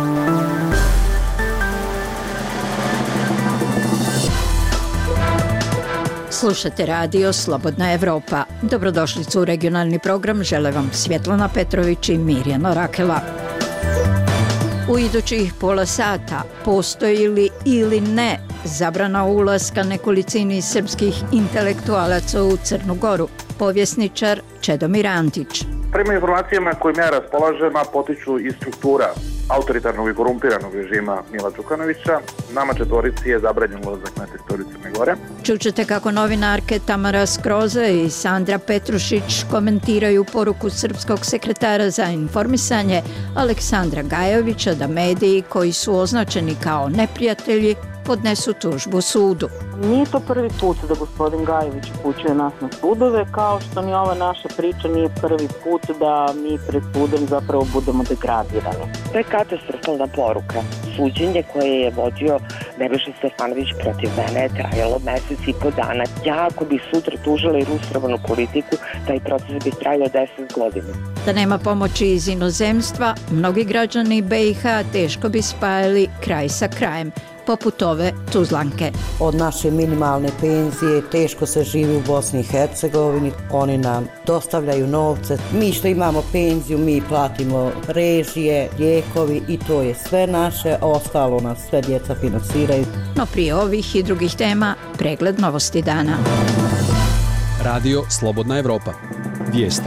Slušate radio Slobodna Evropa. Dobrodošlicu u regionalni program. Žele vam Svjetlana Petrović i Mirjana Rakela. U idućih pola sata postoji li ili ne zabrana ulaska nekolicini srpskih intelektualaca u Crnu Goru? Povjesničar Čedomir Antić. Prema informacijama kojima ja raspolažem, potiču iz struktura autoritarnog i korumpiranog režima Mila Đukanovića. Nama četvorici je zabranjen ulazak na teritoriju Crne Gore. Čućete kako novinarke Tamara Skroza i Sandra Petrušić komentiraju poruku srpskog sekretara za informisanje Aleksandra Gajovića da mediji koji su označeni kao neprijatelji podnesu tužbu sudu. Nije to prvi put da gospodin Gajović upućuje nas na sudove, kao što ni ova naša priča nije prvi put da mi pred sudom zapravo budemo degradirani. To je katastrofalna poruka. Suđenje koje je vodio Nebojša Stefanović protiv mene je trajalo mesec i po dana. Ja ako bi sutra tužila i rusrovanu politiku, taj proces bi trajao 10 godina. Da nema pomoći iz inozemstva, mnogi građani BiH teško bi spajali kraj sa krajem, poput ove Tuzlanke. Od naše minimalne penzije teško se živi u Bosni i Hercegovini. Oni nam dostavljaju novce. Mi što imamo penziju, mi platimo režije, lijekovi i to je sve naše, a ostalo nas sve djeca finansiraju. No prije ovih i drugih tema, pregled novosti dana. Radio Slobodna Evropa. Vijesti.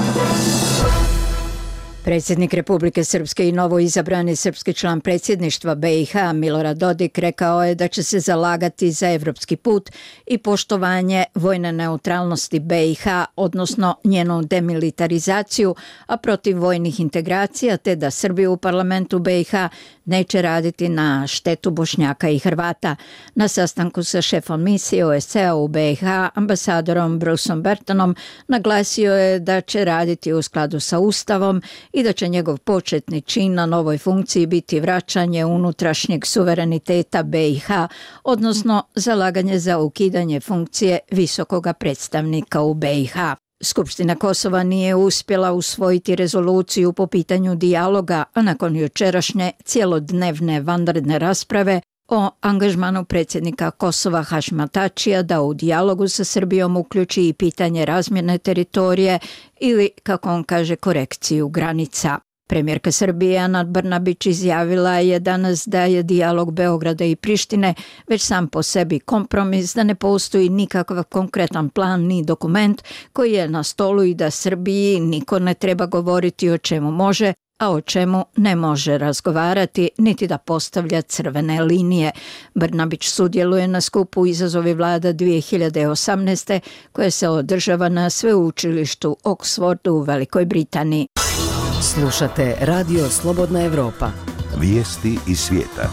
Predsjednik Republike Srpske i novoizabrani srpski član predsjedništva BiH Milorad Dodik rekao je da će se zalagati za evropski put i poštovanje vojne neutralnosti BiH, odnosno njenu demilitarizaciju, a protiv vojnih integracija, te da Srbija u parlamentu BiH neće raditi na štetu Bošnjaka i Hrvata. Na sastanku sa šefom misije OSCE u BiH, ambasadorom Bruceom Bertonom, naglasio je da će raditi u skladu sa Ustavom i da će njegov početni čin na novoj funkciji biti vraćanje unutrašnjeg suvereniteta BiH, odnosno zalaganje za ukidanje funkcije visokoga predstavnika u BiH. Skupština Kosova nije uspjela usvojiti rezoluciju po pitanju dijaloga, a nakon jučerašnje cjelodnevne vanredne rasprave o angažmanu predsjednika Kosova Hašima Tačija da u dijalogu sa Srbijom uključi i pitanje razmjene teritorije ili, kako on kaže, korekciju granica. Premijerka Srbije Ana Brnabić izjavila je danas da je dijalog Beograda i Prištine već sam po sebi kompromis, da ne postoji nikakav konkretan plan ni dokument koji je na stolu i da Srbiji niko ne treba govoriti o čemu može, a o čemu ne može razgovarati, niti da postavlja crvene linije. Brnabić sudjeluje na skupu Izazovi vlada 2018. koje se održava na sveučilištu Oxfordu u Velikoj Britaniji. Slušate Radio Slobodna Evropa. Vijesti iz svijeta.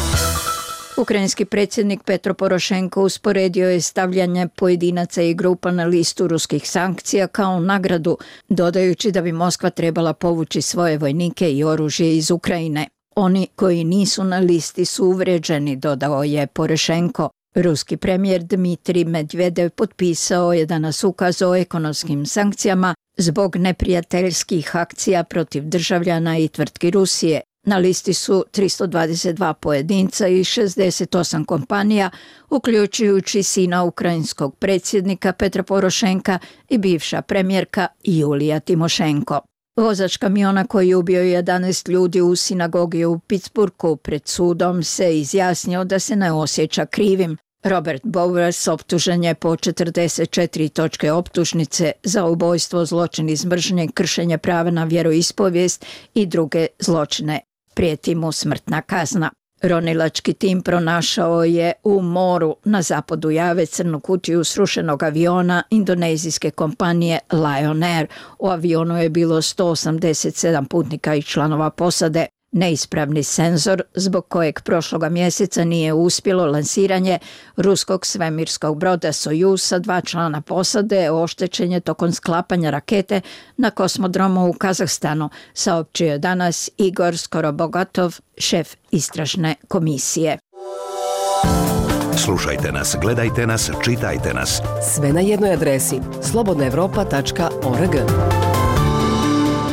Ukrajinski predsjednik Petro Porošenko usporedio je stavljanje pojedinaca i grupa na listu ruskih sankcija kao nagradu, dodajući da bi Moskva trebala povući svoje vojnike i oružje iz Ukrajine. Oni koji nisu na listi su uvrijeđeni, dodao je Porošenko. Ruski premijer Dmitrij Medvedev potpisao je danas ukaz o ekonomskim sankcijama zbog neprijateljskih akcija protiv državljana i tvrtki Rusije. Na listi su 322 pojedinca i 68 kompanija, uključujući sina ukrajinskog predsjednika Petra Porošenka i bivša premijerka Julija Timošenko. Vozač kamiona koji je ubio 11 ljudi u sinagogi u Pittsburghu pred sudom se izjasnio da se ne osjeća krivim. Robert Bowers optužen je po 44 točke optužnice za ubojstvo, zločin iz mržnje, kršenje prava na vjeroispovijest i druge zločine. Prijeti mu smrtna kazna. Ronilački tim pronašao je u moru na zapadu Jave crnu kutiju srušenog aviona indonezijske kompanije Lion Air. U avionu je bilo 187 putnika i članova posade. Neispravni senzor zbog kojeg prošloga mjeseca nije uspjelo lansiranje ruskog svemirskog broda Sojuz sa 2 člana posade oštećen je tokom sklapanja rakete na kosmodromu u Kazahstanu, saopćio je danas Igor Skorobogatov, šef istražne komisije. Slušajte nas, gledajte nas, čitajte nas. Sve na jednoj adresi slobodnaevropa.org.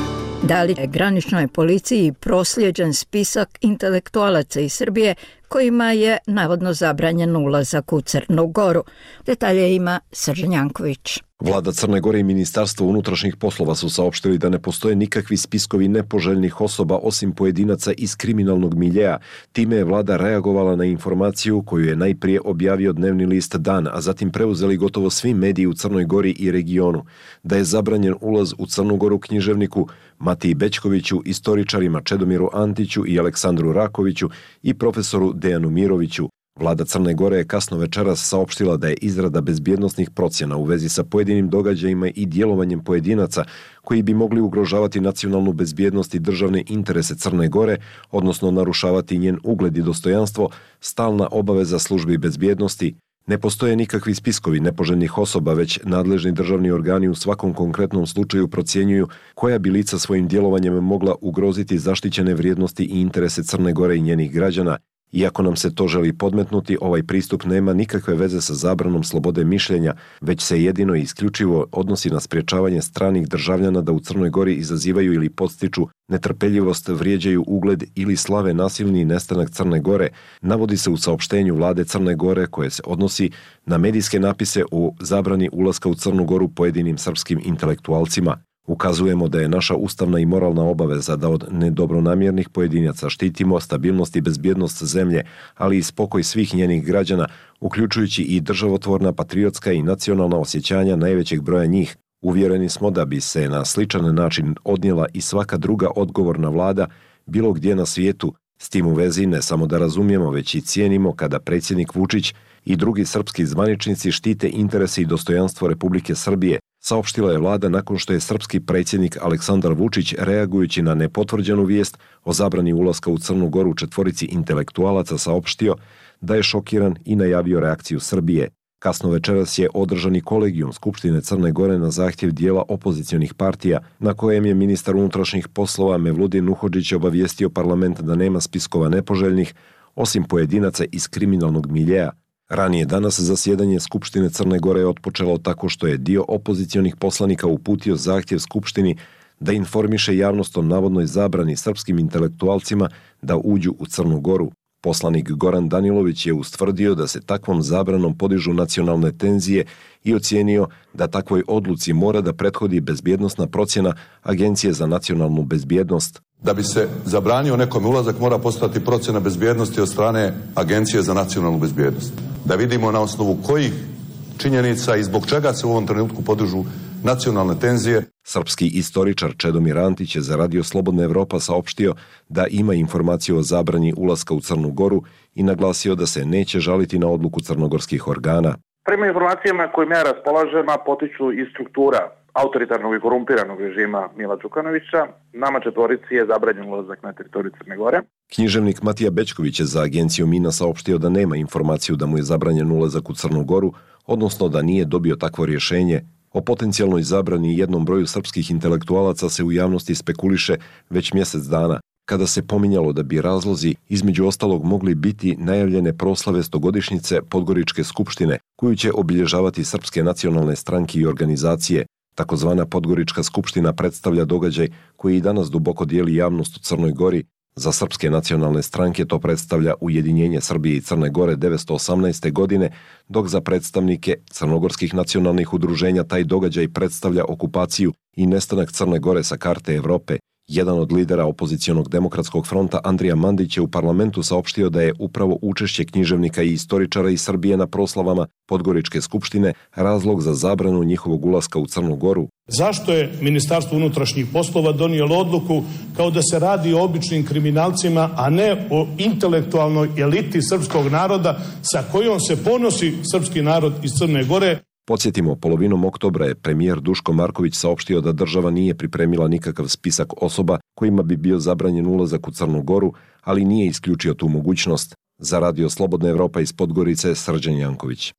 Da li je graničnoj policiji proslijeđen spisak intelektualaca iz Srbije kojima je navodno zabranjen ulazak u Crnu Goru? Detalje ima Srđan Janković. Vlada Crne Gore i Ministarstvo unutrašnjih poslova su saopštili da ne postoje nikakvi spiskovi nepoželjnih osoba osim pojedinaca iz kriminalnog miljeja. Time je vlada reagovala na informaciju koju je najprije objavio dnevni list Dan, a zatim preuzeli gotovo svi mediji u Crnoj Gori i regionu. Da je zabranjen ulaz u Crnu Goru književniku Matiji Bećkoviću, istoričarima Čedomiru Antiću i Aleksandru Rakoviću i profesoru Dejanu Miroviću. Vlada Crne Gore je kasno večeras saopštila da je izrada bezbjednosnih procjena u vezi sa pojedinim događajima i djelovanjem pojedinaca koji bi mogli ugrožavati nacionalnu bezbjednost i državne interese Crne Gore, odnosno narušavati njen ugled i dostojanstvo, stalna obaveza službi bezbjednosti. Ne postoje nikakvi spiskovi nepoželjnih osoba, već nadležni državni organi u svakom konkretnom slučaju procjenjuju koja bi lica svojim djelovanjem mogla ugroziti zaštićene vrijednosti i interese Crne Gore i njenih građana. Iako nam se to želi podmetnuti, ovaj pristup nema nikakve veze sa zabranom slobode mišljenja, već se jedino i isključivo odnosi na sprječavanje stranih državljana da u Crnoj Gori izazivaju ili podstiču netrpeljivost, vrijeđaju ugled ili slave nasilni nestanak Crne Gore, navodi se u saopštenju vlade Crne Gore koje se odnosi na medijske napise o zabrani ulaska u Crnu Goru pojedinim srpskim intelektualcima. Ukazujemo da je naša ustavna i moralna obaveza da od nedobronamjernih pojedinaca štitimo stabilnost i bezbjednost zemlje, ali i spokoj svih njenih građana, uključujući i državotvorna, patriotska i nacionalna osjećanja najvećeg broja njih. Uvjereni smo da bi se na sličan način odnijela i svaka druga odgovorna vlada bilo gdje na svijetu. S tim u vezi ne samo da razumijemo, već i cijenimo kada predsjednik Vučić i drugi srpski zvaničnici štite interese i dostojanstvo Republike Srbije, saopštila je vlada nakon što je srpski predsjednik Aleksandar Vučić, reagujući na nepotvrđenu vijest o zabrani ulaska u Crnu Goru četvorici intelektualaca, saopštio da je šokiran i najavio reakciju Srbije. Kasno večeras je održani kolegijum Skupštine Crne Gore na zahtjev dijela opozicionih partija, na kojem je ministar unutrašnjih poslova Mevludin Nuhodžić obavijestio parlament da nema spiskova nepoželjnih, osim pojedinaca iz kriminalnog miljeja. Ranije danas zasjedanje Skupštine Crne Gore je otpočelo tako što je dio opozicionih poslanika uputio zahtjev Skupštini da informiše javnost o navodnoj zabrani srpskim intelektualcima da uđu u Crnu Goru. Poslanik Goran Danilović je ustvrdio da se takvom zabranom podižu nacionalne tenzije i ocijenio da takvoj odluci mora da prethodi bezbjednosna procjena Agencije za nacionalnu bezbjednost. Da bi se zabranio nekome ulazak mora postojati procjena bezbjednosti od strane Agencije za nacionalnu bezbjednost. Da vidimo na osnovu kojih činjenica i zbog čega se u ovom trenutku podižu nacionalne tenzije. Srpski istoričar Čedomir Antić je za Radio Slobodna Evropa saopštio da ima informaciju o zabrani ulaska u Crnu Goru i naglasio da se neće žaliti na odluku crnogorskih organa. Prema informacijama kojim ja raspolažem, potiču iz struktura autoritarnog i korumpiranog režima Mila Đukanovića. Nama četvorici je zabranjen ulazak na teritoriju Crne Gore. Književnik Matija Bećković je za agenciju Mina saopštio da nema informaciju da mu je zabranjen ulazak u Crnu Goru, odnosno da nije dobio takvo rješenje. O potencijalnoj zabrani jednom broju srpskih intelektualaca se u javnosti spekuliše već mjesec dana, kada se pominjalo da bi razlozi između ostalog mogli biti najavljene proslave 100-godišnjice Podgoričke skupštine, koju će obilježavati srpske nacionalne stranke i organizacije. Takozvana Podgorička skupština predstavlja događaj koji i danas duboko dijeli javnost u Crnoj Gori. Za srpske nacionalne stranke to predstavlja ujedinjenje Srbije i Crne Gore 1918. godine, dok za predstavnike crnogorskih nacionalnih udruženja taj događaj predstavlja okupaciju i nestanak Crne Gore sa karte Evrope. Jedan od lidera opozicionog demokratskog fronta, Andrija Mandić, je u parlamentu saopštio da je upravo učešće književnika i istoričara iz Srbije na proslavama Podgoričke skupštine razlog za zabranu njihovog ulaska u Crnu Goru. Zašto je Ministarstvo unutrašnjih poslova donijelo odluku kao da se radi o običnim kriminalcima, a ne o intelektualnoj eliti srpskog naroda sa kojom se ponosi srpski narod iz Crne Gore? Podsjetimo, polovinom oktobra je premijer Duško Marković saopštio da država nije pripremila nikakav spisak osoba kojima bi bio zabranjen ulazak u Crnu Goru, ali nije isključio tu mogućnost. Za Radio Slobodna Evropa iz Podgorice, Srđan Janković.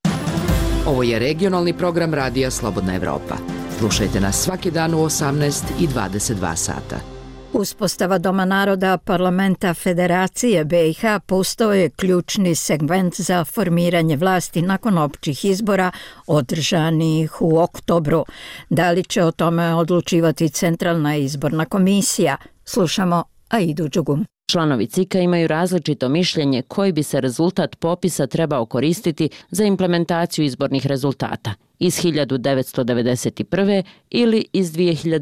Ovo je regionalni program Radija Slobodna Evropa. Slušajte nas svaki dan u 18 i 22 sata. Uspostava Doma naroda parlamenta Federacije BiH postao je ključni segment za formiranje vlasti nakon općih izbora održanih u oktobru. Da li će o tome odlučivati Centralna izborna komisija? Slušamo Aidu Đugum. Članovi CIK-a imaju različito mišljenje koji bi se rezultat popisa trebao koristiti za implementaciju izbornih rezultata iz 1991. ili iz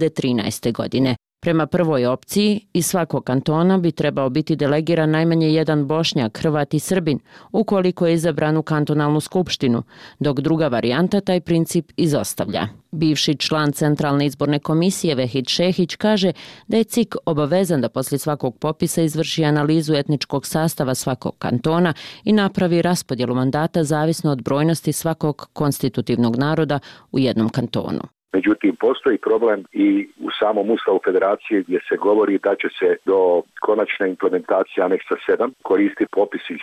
2013. godine. Prema prvoj opciji, iz svakog kantona bi trebao biti delegiran najmanje jedan Bošnjak, Hrvat i Srbin, ukoliko je izabran u kantonalnu skupštinu, dok druga varijanta taj princip izostavlja. Bivši član Centralne izborne komisije Vehid Šehić kaže da je CIK obavezan da poslije svakog popisa izvrši analizu etničkog sastava svakog kantona i napravi raspodjelu mandata zavisno od brojnosti svakog konstitutivnog naroda u jednom kantonu. Međutim, postoji problem i u samom Ustavu Federacije gdje se govori da će se do konačne implementacije aneksa 7 koristiti popis iz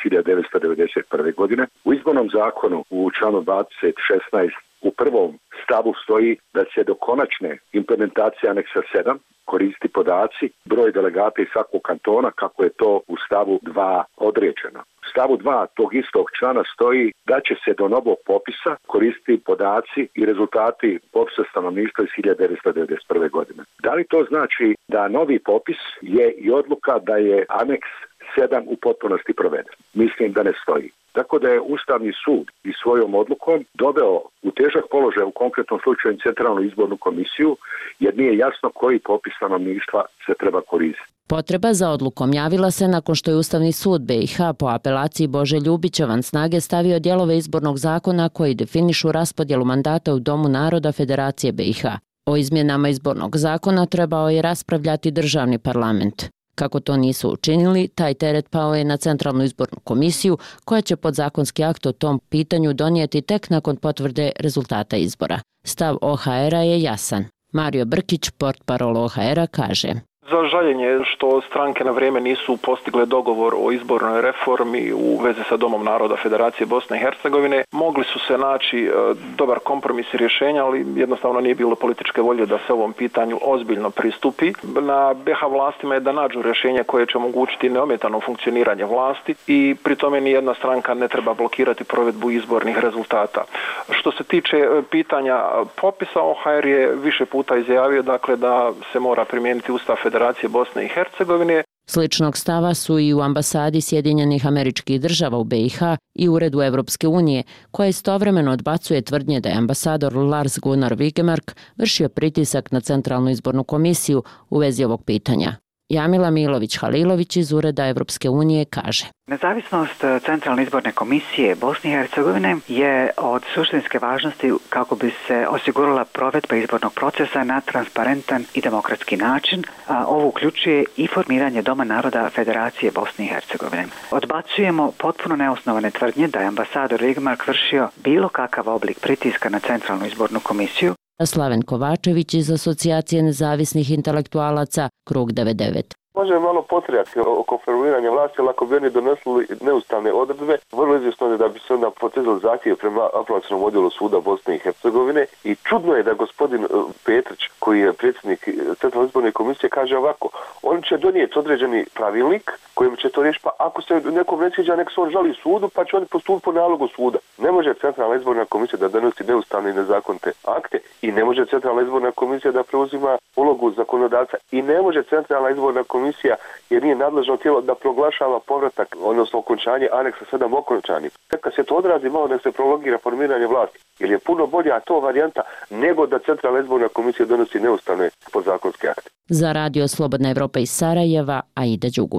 1991. godine. U izbornom zakonu u članu 2016 u prvom stavu stoji da se do konačne implementacije aneksa 7 koristi podaci, broj delegata iz svakog kantona kako je to u stavu 2 određeno. U stavu 2 tog istog člana stoji da će se do novog popisa koristiti podaci i rezultati popisa stanovništva iz 1991. godine. Da li to znači da novi popis je i odluka da je aneks 7 u potpunosti proveden? Mislim da ne stoji. Tako da je Ustavni sud i svojom odlukom doveo u težak položaj u konkretnom slučaju Centralnu izbornu komisiju jer nije jasno koji popis stanovništva se treba koristiti. Potreba za odlukom javila se nakon što je Ustavni sud BiH po apelaciji Bože Ljubića van snage stavio dijelove izbornog zakona koji definišu raspodjelu mandata u Domu naroda Federacije BiH. O izmjenama izbornog zakona trebao je raspravljati državni parlament. Kako to nisu učinili, taj teret pao je na Centralnu izbornu komisiju koja će podzakonski akt o tom pitanju donijeti tek nakon potvrde rezultata izbora. Stav OHR-a je jasan. Mario Brkić, portparol OHR-a, kaže: Za žaljenje što stranke na vrijeme nisu postigle dogovor o izbornoj reformi u vezi sa Domom naroda Federacije Bosne i Hercegovine. Mogli su se naći dobar kompromis i rješenja, ali jednostavno nije bilo političke volje da se ovom pitanju ozbiljno pristupi. Na BiH vlastima je da nađu rješenje koje će omogućiti neometano funkcioniranje vlasti i pri tome nijedna stranka ne treba blokirati provedbu izbornih rezultata. Što se tiče pitanja popisa, OHR je više puta izjavio da se mora primijeniti Ustav Federacije Bosne i Hercegovine. Sličnog stava su i u ambasadi Sjedinjenih Američkih Država u BiH i Uredu Evropske unije, koja istovremeno odbacuje tvrdnje da je ambasador Lars Gunnar Wigemark vršio pritisak na Centralnu izbornu komisiju u vezi ovog pitanja. Jamila Milović-Halilović iz Ureda Evropske unije kaže: Nezavisnost Centralne izborne komisije Bosne i Hercegovine je od suštinske važnosti kako bi se osigurala provedba izbornog procesa na transparentan i demokratski način, a ovo uključuje i formiranje Doma naroda Federacije Bosne i Hercegovine. Odbacujemo potpuno neosnovane tvrdnje da je ambasador Wigemark vršio bilo kakav oblik pritiska na Centralnu izbornu komisiju. Slaven Kovačević iz Asocijacije nezavisnih intelektualaca Krug 99. Može malo potrijati oko formiranja vlasti, ali ako bi oni donosili neustavne odredbe, vrlo izvjesno je da bi se onda potezali zahtjev prema apelacionom odjelu suda Bosne i Hercegovine. I čudno je da gospodin Petrić, koji je predsjednik Centralne izborne komisije, kaže ovako: oni će donijeti određeni pravilnik kojim će to riješiti, pa ako se nekom ne sviđa, nek se on žali sudu, pa će oni postupiti po nalogu suda. Ne može Centralna izborna komisija da donosi neustavne i nezakonite akte i ne može Centralna izborna komisija da preuzima ulogu zakonodavca i ne može Centralna izborna komisija, jer nije nadležno tijelo, da proglašava povratak, odnosno okončanje aneksa 7 okončanim. Kad se to odrazi, malo nek se prologira formiranje vlasti, jer je puno bolja to varijanta nego da Centralna izborna komisija donosi neustavne podzakonske akte. Za Radio Slobodna Evropa iz Sarajeva, Aida Đugum.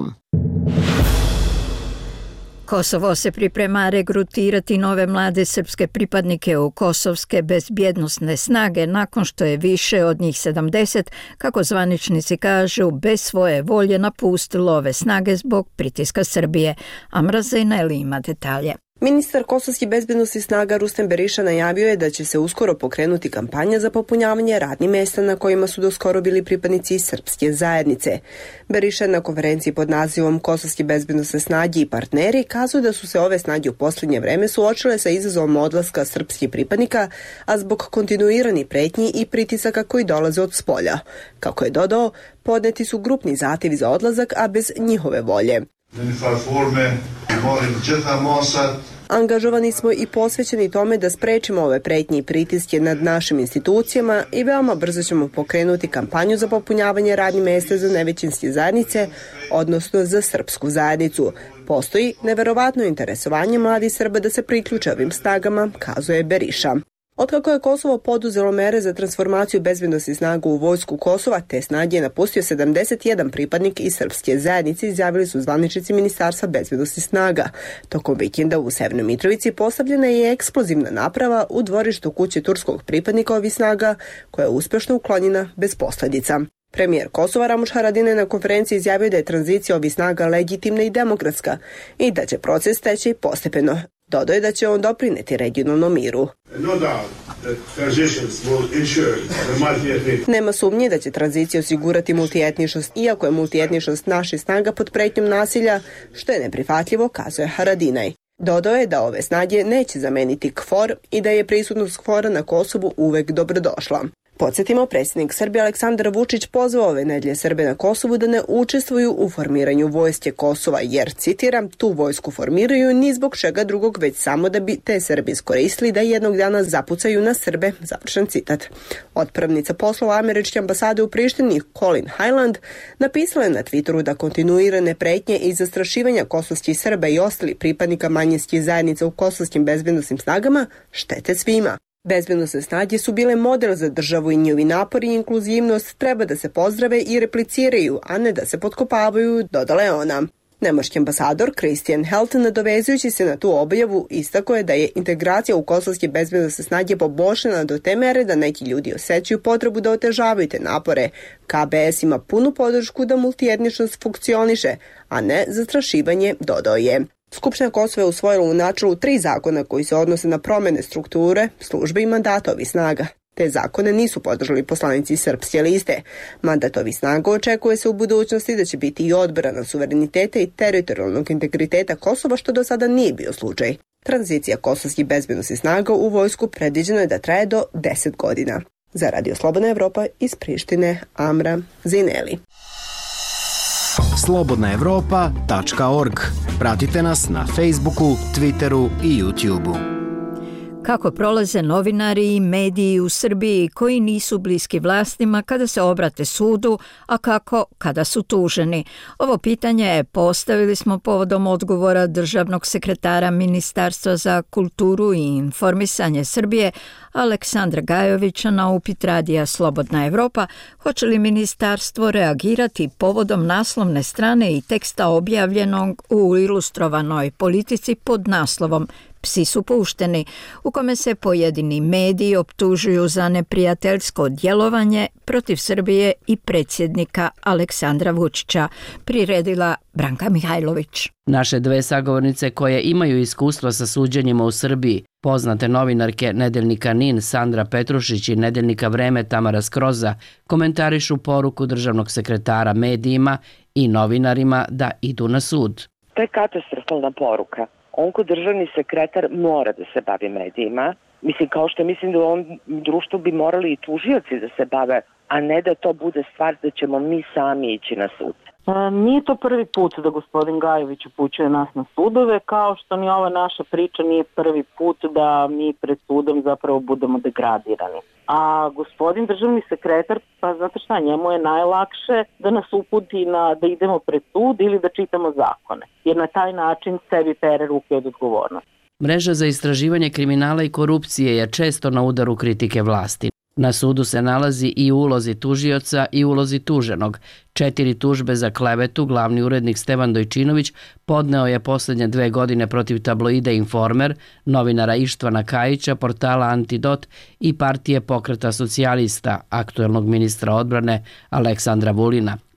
Kosovo se priprema regrutirati nove mlade srpske pripadnike u kosovske bezbjednosne snage nakon što je više od njih 70, kako zvaničnici kažu, bez svoje volje napustilo ove snage zbog pritiska Srbije. Amra Zejneli ima detalje. Ministar kosovskih bezbednosti snaga Rustem Beriša najavio je da će se uskoro pokrenuti kampanja za popunjavanje radnih mesta na kojima su doskoro bili pripadnici srpske zajednice. Beriša na konferenciji pod nazivom Kosovske bezbednosne snage i partneri kazuje da su se ove snage u posljednje vreme suočile sa izazovom odlaska srpskih pripadnika, a zbog kontinuiranih pretnji i pritisaka koji dolaze od spolja. Kako je dodao, podneti su grupni zahtjevi za odlazak, a bez njihove volje. Angažovani smo i posvećeni tome da sprečimo ove pretnje i pritiske nad našim institucijama i veoma brzo ćemo pokrenuti kampanju za popunjavanje radnih mesta za nevećinske zajednice, odnosno za srpsku zajednicu. Postoji neverovatno interesovanje mladih Srba da se priključe ovim snagama, kazuje Beriša. Otkako je Kosovo poduzelo mere za transformaciju bezbednosnih snaga u vojsku Kosova, te snage je napustio 71 pripadnik iz srpske zajednice, izjavili su zvaničnici Ministarstva bezbednosnih snaga. Tokom vikenda u Severnoj Mitrovici postavljena je eksplozivna naprava u dvorištu kuće turskog pripadnika ovih snaga, koja je uspešno uklonjena bez posljedica. Premijer Kosova Ramuš Haradinaj na konferenciji izjavio da je tranzicija ovih snaga legitimna i demokratska i da će proces teći postepeno. Dodao je da će on doprineti regionalnom miru. Nema sumnje da će tranzicija osigurati multietničnost, iako je multietničnost naših snaga pod pretnjom nasilja, što je neprihvatljivo, kazuje Haradinaj. Dodao je da ove snage neće zameniti KFOR i da je prisutnost KFOR-a na Kosovu uvek dobrodošla. Podsjetimo, predsjednik Srbije Aleksandar Vučić pozvao ove nedelje Srbe na Kosovu da ne učestvuju u formiranju vojske Kosova, jer, citiram, tu vojsku formiraju ni zbog čega drugog, već samo da bi te Srbi iskoristili da jednog dana zapucaju na Srbe, završen citat. Otpravnica poslova američke ambasade u Prištini, Colin Highland, napisala je na Twitteru da kontinuirane pretnje i zastrašivanja kosovskih Srba i ostalih pripadnika manjinskih zajednica u kosovskim bezbednosnim snagama štete svima. Bezbednosne snage su bile model za državu i njihovi napori i inkluzivnost treba da se pozdrave i repliciraju, a ne da se potkopavaju, dodala je ona. Nemački ambasador Christian Helton, nadovezujući se na tu objavu, istakao je da je integracija u kosovske bezbednosne snage poboljšana do te mere da neki ljudi osjećaju potrebu da otežavaju te napore. KBS ima punu podršku da multietničnost funkcioniše, a ne zastrašivanje, dodao je. Skupština Kosova je usvojila u načelu 3 zakona koji se odnose na promjene strukture, službe i mandata ovih snaga. Te zakone nisu podržali poslanici Srpske liste. Mandat ovih snaga očekuje se u budućnosti da će biti i odbrana suvereniteta i teritorijalnog integriteta Kosova, što do sada nije bio slučaj. Tranzicija kosovskih bezbednosnih snaga u vojsku predviđeno je da traje do 10 godina. Za Radio Slobodna Evropa iz Prištine, Amra Zineli. slobodnaevropa.org. Pratite nas na Facebooku, Twitteru i YouTubeu. Kako prolaze novinari i mediji u Srbiji koji nisu bliski vlastima kada se obrate sudu, a kako kada su tuženi? Ovo pitanje postavili smo povodom odgovora državnog sekretara Ministarstva za kulturu i informisanje Srbije Aleksandra Gajovića na upit radija Slobodna Evropa, hoće li ministarstvo reagirati povodom naslovne strane i teksta objavljenog u Ilustrovanoj politici pod naslovom Psi su pušteni, u kome se pojedini mediji optužuju za neprijateljsko djelovanje protiv Srbije i predsjednika Aleksandra Vučića, priredila Branka Mihajlović. Naše dve sagovornice koje imaju iskustva sa suđenjima u Srbiji, poznate novinarke Nedeljnika NIN Sandra Petrušić i Nedeljnika Vreme Tamara Skroza, komentarišu poruku državnog sekretara medijima i novinarima da idu na sud. To je katastrofalna poruka. On ko državni sekretar mora da se bavi medijima. Mislim, kao što mislim da u ovom društvu bi morali i tužioci da se bave, a ne da to bude stvar da ćemo mi sami ići na sud. Nije to prvi put da gospodin Gajović upućuje nas na sudove, kao što ni ova naša priča nije prvi put da mi pred sudom zapravo budemo degradirani. A gospodin državni sekretar, pa znate šta, njemu je najlakše da nas uputi da idemo pred sud ili da čitamo zakone, jer na taj način sebi pere ruke od odgovornosti. Mreža za istraživanje kriminala i korupcije je često na udaru kritike vlasti. Na sudu se nalazi i u ulozi tužioca i u ulozi tuženog. 4 tužbe za klevetu glavni urednik Stevan Dojčinović podneo je posljednje 2 godine protiv tabloida Informer, novinara Ištvana Kajića, portala Antidot i partije Pokreta socijalista, aktuelnog ministra odbrane Aleksandra Vulina.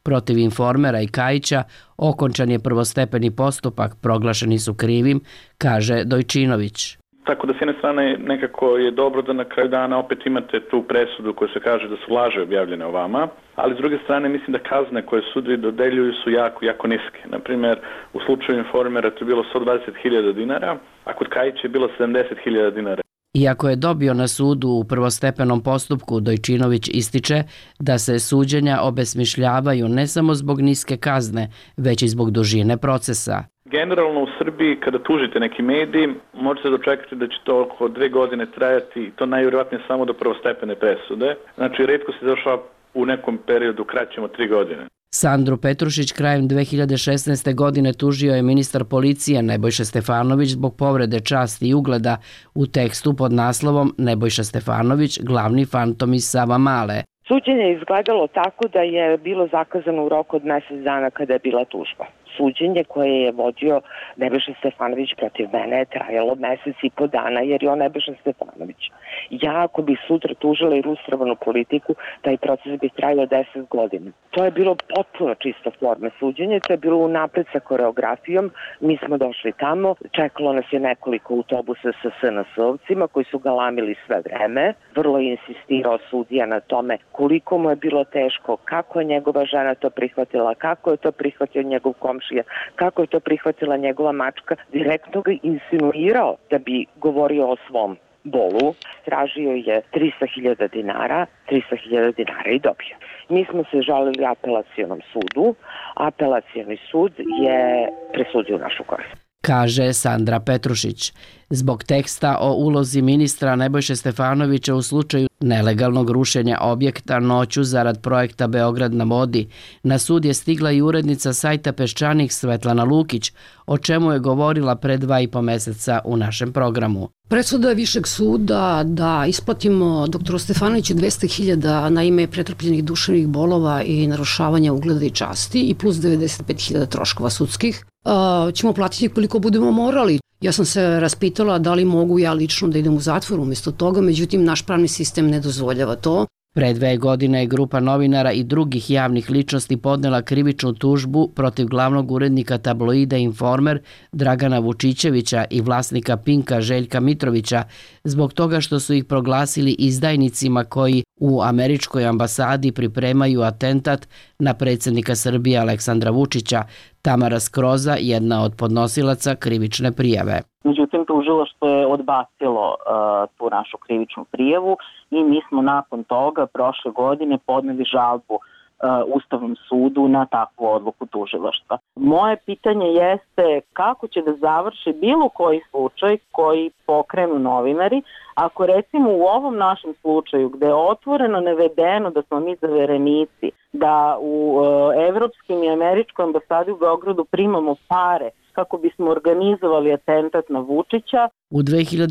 Protiv Informera i Kajića okončan je prvostepeni postupak, proglašeni su krivim, kaže Dojčinović. Tako da s jedne strane nekako je dobro da na kraju dana opet imate tu presudu koja se kaže da su laže objavljene o vama, ali s druge strane mislim da kazne koje sudovi dodeljuju su jako niske. Naprimjer, u slučaju Informera to je bilo 120.000 dinara, a kod Kajića je bilo 70.000 dinara. Iako je dobio na sudu u prvostepenom postupku, Dojčinović ističe da se suđenja obesmišljavaju ne samo zbog niske kazne, već i zbog dužine procesa. Generalno u Srbiji kada tužite neki medij, možete dočekati da će to oko 2 godine trajati i to najvjerojatnije samo do prvostepene presude. Znači, retko se završava u nekom periodu kraćem od 3 godine. Sandru Petrušić krajem 2016. godine tužio je ministar policije Nebojša Stefanović zbog povrede časti i ugleda u tekstu pod naslovom Nebojša Stefanović, glavni fantom iz Savamale. Suđenje je izgledalo tako da je bilo zakazano u roku od mjesec dana kada je bila tužba. Suđenje koje je vodio Nebojša Stefanović protiv mene je trajalo mjesec i po dana jer je on Nebojša Stefanović. Ja ako bi sutra tužila i rusrovanu politiku, taj proces bi trajao 10 godina. To je bilo potpuno čista forma suđenja, to je bilo unapred sa koreografijom. Mi smo došli tamo, čekalo nas je nekoliko autobusa sa SNS-ovcima koji su galamili sve vreme. Vrlo je insistirao sudija na tome koliko mu je bilo teško, kako je njegova žena to prihvatila, kako je to prihvatio njegov komšija, kako je to prihvatila njegova mačka. Direktno ga insinuirao da bi govorio o svom bolu. Tražio je 300.000 dinara, 300.000 dinara i dobio. Mi smo se žalili apelacionom sudu. Apelacioni sud je presudio našu korist, kaže Sandra Petrušić. Zbog teksta o ulozi ministra Nebojše Stefanovića u slučaju nelegalnog rušenja objekta noću zarad projekta Beograd na vodi, na sud je stigla i urednica sajta Peščanik Svetlana Lukić, o čemu je govorila pre 2,5 meseca u našem programu. Presuda Višeg suda da isplatimo doktoru Stefanoviću 200.000 na ime pretrpljenih duševnih bolova i narušavanja ugleda i časti i plus 95.000 troškova sudskih. Ćemo platiti koliko budemo morali. Ja sam se raspitala da li mogu ja lično da idem u zatvor umjesto toga, međutim naš pravni sistem ne dozvoljava to. Pre 2 godine je grupa novinara i drugih javnih ličnosti podnela krivičnu tužbu protiv glavnog urednika tabloida Informer Dragana Vučićevića i vlasnika Pinka Željka Mitrovića zbog toga što su ih proglasili izdajnicima koji u američkoj ambasadi pripremaju atentat na predsjednika Srbije Aleksandra Vučića. Tamara Skroza, jedna od podnosilaca krivične prijave. Međutim, tužilaštvo je odbacilo tu našu krivičnu prijavu i mi smo nakon toga prošle godine podneli žalbu Ustavnom sudu na takvu odluku tužilaštva. Moje pitanje jeste kako će da završi bilo koji slučaj koji pokrenu novinari, ako recimo u ovom našem slučaju gde je otvoreno navedeno da smo mi zaverenici, da u evropskim i američkoj ambasadi u Beogradu primamo pare kako bismo organizovali atentat na Vučića. U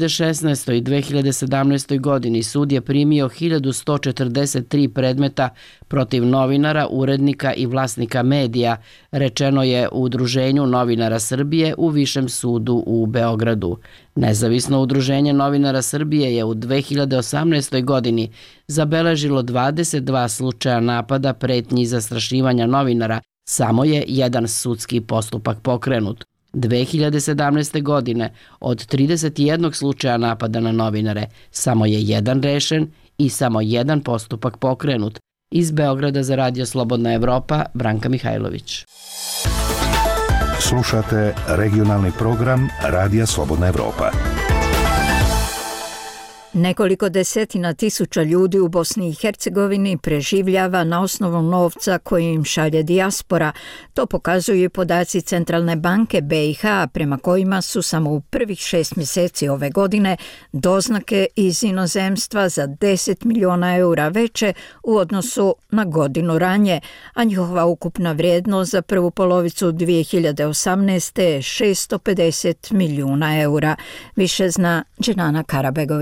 2016. i 2017. godini sud je primio 1143 predmeta protiv novinara, urednika i vlasnika medija, rečeno je u Udruženju novinara Srbije u Višem sudu u Beogradu. Nezavisno udruženje novinara Srbije je u 2018. godini zabeležilo 22 slučaja napada, pretnji i zastrašivanja novinara. Samo je jedan sudski postupak pokrenut. 2017. godine od 31 slučaja napada na novinare, samo je jedan rešen i samo jedan postupak pokrenut. Iz Beograda za Radio Slobodna Evropa, Branka Mihajlović. Slušate regionalni program Radija Slobodna Evropa. Nekoliko desetina tisuća ljudi u Bosni i Hercegovini preživljava na osnovu novca koji im šalje dijaspora. To pokazuju podaci Centralne banke BiH, prema kojima su samo u prvih 6 mjeseci ove godine doznake iz inozemstva za 10 miliona eura veće u odnosu na godinu ranije, a njihova ukupna vrijednost za prvu polovicu 2018. je 650 milijuna eura. Više zna Dženana Karabegović.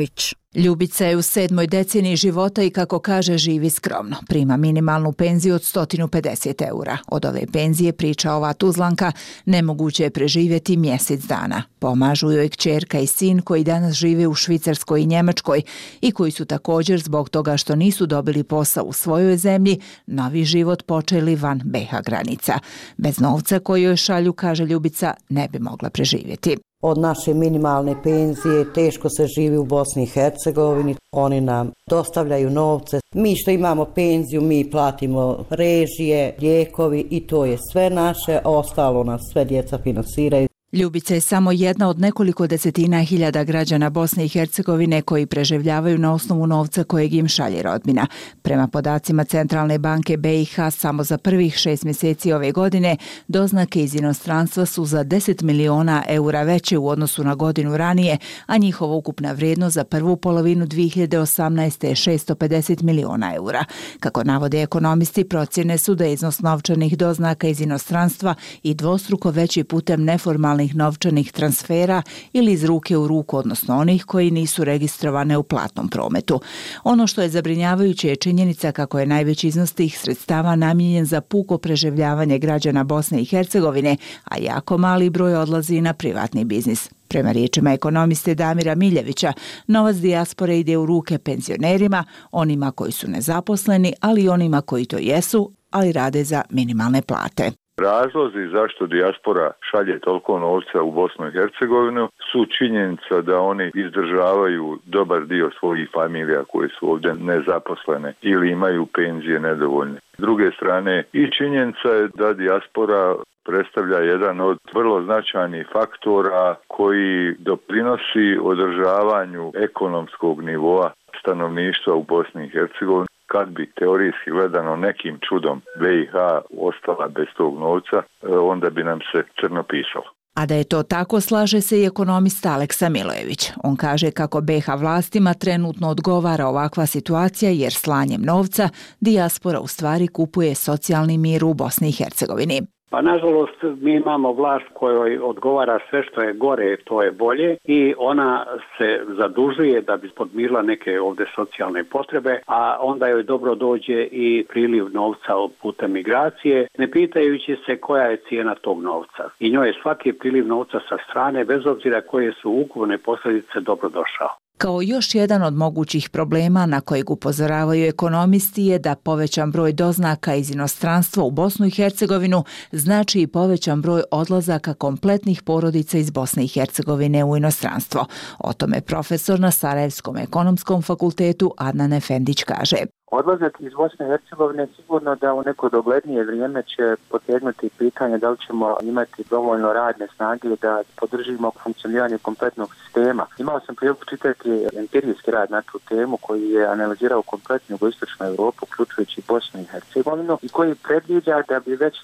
Ljubica je u 7. deceniji života i kako kaže živi skromno. Prima minimalnu penziju od 150 eura. Od ove penzije, priča ova Tuzlanka, nemoguće je preživjeti mjesec dana. Pomažu joj kćerka i sin koji danas žive u Švicarskoj i Njemačkoj i koji su također zbog toga što nisu dobili posao u svojoj zemlji, novi život počeli van BiH granica. Bez novca koji joj šalju, kaže Ljubica, ne bi mogla preživjeti. Od naše minimalne penzije teško se živi u Bosni i Hercegovini. Oni nam dostavljaju novce. Mi što imamo penziju, mi platimo režije, lijekovi i to je sve naše, a ostalo nas sve djeca finansiraju. Ljubica je samo jedna od nekoliko desetina hiljada građana Bosne i Hercegovine koji preživljavaju na osnovu novca kojeg im šalje rodbina. Prema podacima Centralne banke BiH, samo za prvih 6 mjeseci ove godine doznake iz inostranstva su za 10 miliona eura veće u odnosu na godinu ranije, a njihova ukupna vrijednost za prvu polovinu 2018. je 650 miliona eura. Kako navode ekonomisti, procjene su da je iznos novčanih doznaka iz inostranstva i dvostruko veći putem neformalnih novčanih transfera ili iz ruke u ruku, odnosno onih koji nisu registrovane u platnom prometu. Ono što je zabrinjavajuće je činjenica kako je najveći iznos tih sredstava namijenjen za puko preživljavanje građana Bosne i Hercegovine, a jako mali broj odlazi na privatni biznis. Prema riječima ekonomiste Damira Miljevića, novac dijaspore ide u ruke penzionerima, onima koji su nezaposleni, ali i onima koji to jesu, ali rade za minimalne plate. Razlozi zašto dijaspora šalje toliko novca u Bosnu i Hercegovinu su činjenica da oni izdržavaju dobar dio svojih familija koje su ovdje nezaposlene ili imaju penzije nedovoljne. S druge strane, i činjenica je da dijaspora predstavlja jedan od vrlo značajnih faktora koji doprinosi održavanju ekonomskog nivoa stanovništva u Bosni i Hercegovini. Kad bi teorijski gledano nekim čudom BiH ostala bez tog novca, onda bi nam se crno pisalo. A da je to tako, slaže se i ekonomista Aleksa Milojević. On kaže kako BiH vlastima trenutno odgovara ovakva situacija jer slanjem novca dijaspora u stvari kupuje socijalni mir u Bosni i Hercegovini. Pa nažalost mi imamo vlast kojoj odgovara sve što je gore, to je bolje i ona se zadužuje da bi podmirila neke ovdje socijalne potrebe, a onda joj dobro dođe i priliv novca putem migracije, ne pitajući se koja je cijena tog novca. I njoj je svaki priliv novca sa strane, bez obzira koje su ukupne posljedice, dobro došao. Kao još jedan od mogućih problema na kojeg upozoravaju ekonomisti je da povećan broj doznaka iz inostranstva u Bosnu i Hercegovinu znači i povećan broj odlazaka kompletnih porodica iz Bosne i Hercegovine u inostranstvo. O tome profesor na Sarajevskom ekonomskom fakultetu Adnan Efendić kaže. Odlazak iz Bosne i Hercegovine sigurno da u neko doglednije vrijeme će potegnuti pitanje da li ćemo imati dovoljno radne snage da podržimo funkcioniranje kompletnog sistema. Imao sam priliku čitati empirijski rad na tu temu koji je analizirao kompletnu jugoistočnu Europu, uključujući Bosnu i Hercegovinu, i koji predviđa da bi već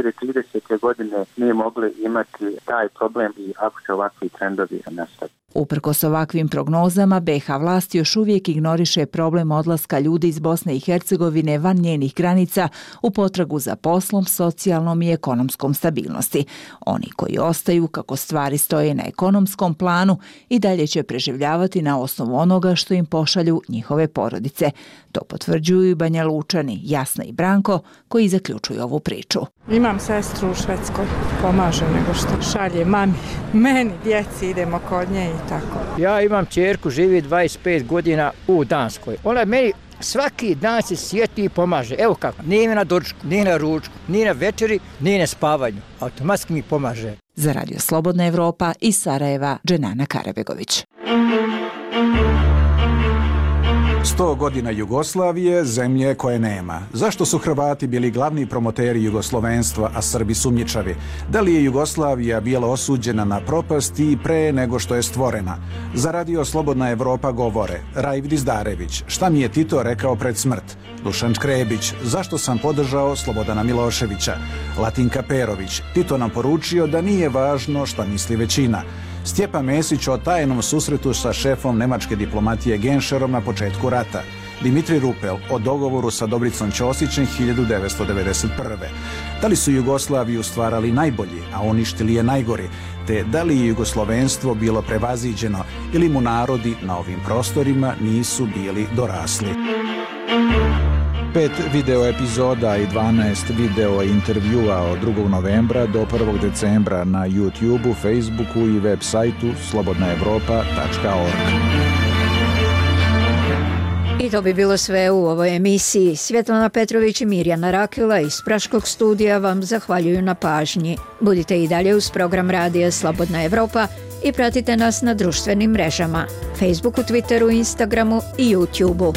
2030. godine mi mogli imati taj problem i ako se ovakvi trendovi nastavi. Uprkos ovakvim prognozama, BiH vlast još uvijek ignoriše problem odlaska ljudi iz Bosne i Hercegovine van njenih granica u potragu za poslom, socijalnom i ekonomskom stabilnosti. Oni koji ostaju, kako stvari stoje na ekonomskom planu, i dalje će preživljavati na osnovu onoga što im pošalju njihove porodice. To potvrđuju i Banja Lučani, Jasna i Branko, koji zaključuju ovu priču. Imam sestru u Švedskoj, pomaže nego što šalje mami, meni, djeci, idemo kod nje i tako. Ja imam ćerku, živi 25 godina u Danskoj. Ona meni svaki dan se sjeti i pomaže. Evo kako, nije na doručku, nije na ručku, nije na večeri, nije na spavanju. Automatski mi pomaže. Za Radio Slobodna Evropa iz Sarajeva, Dženana Karabegović. 100 godina Jugoslavije, zemlje koje nema. Zašto su Hrvati bili glavni promoteri jugoslovenstva, a Srbi sumnjičavi? Da li je Jugoslavija bila osuđena na propast i pre nego što je stvorena? Za Radio Slobodna Evropa govore Raif Dizdarević, šta mi je Tito rekao pred smrt? Dušan Škrebić, zašto sam podržao Slobodana Miloševića? Latinka Perović, Tito nam poručio da nije važno šta misli većina. Stjepan Mesić o tajnom susretu sa šefom nemačke diplomatije Genšerom na početku rata. Dimitri Rupel o dogovoru sa Dobricom Ćosićem 1991. Da li su Jugoslaviju stvarali najbolji, a uništili je najgori, te da li je jugoslovenstvo bilo prevaziđeno ili mu narodi na ovim prostorima nisu bili dorasli. 5 video epizoda i 12 video intervjua od 2. novembra do 1. decembra na YouTubeu, Facebooku i web sajtu slobodnaevropa.org. I to bi bilo sve u ovoj emisiji. Svjetlana Petrović i Mirjana Rakila iz Praškog studija vam zahvaljuju na pažnji. Budite i dalje uz program radija Slobodna Evropa i pratite nas na društvenim mrežama, Facebooku, Twitteru, Instagramu i YouTubeu.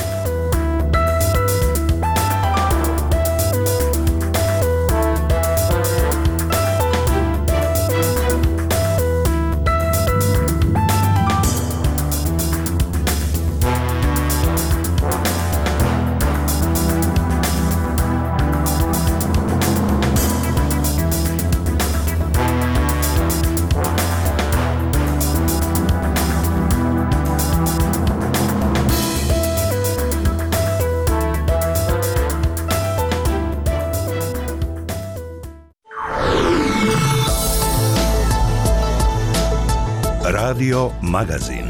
Radio Magazin.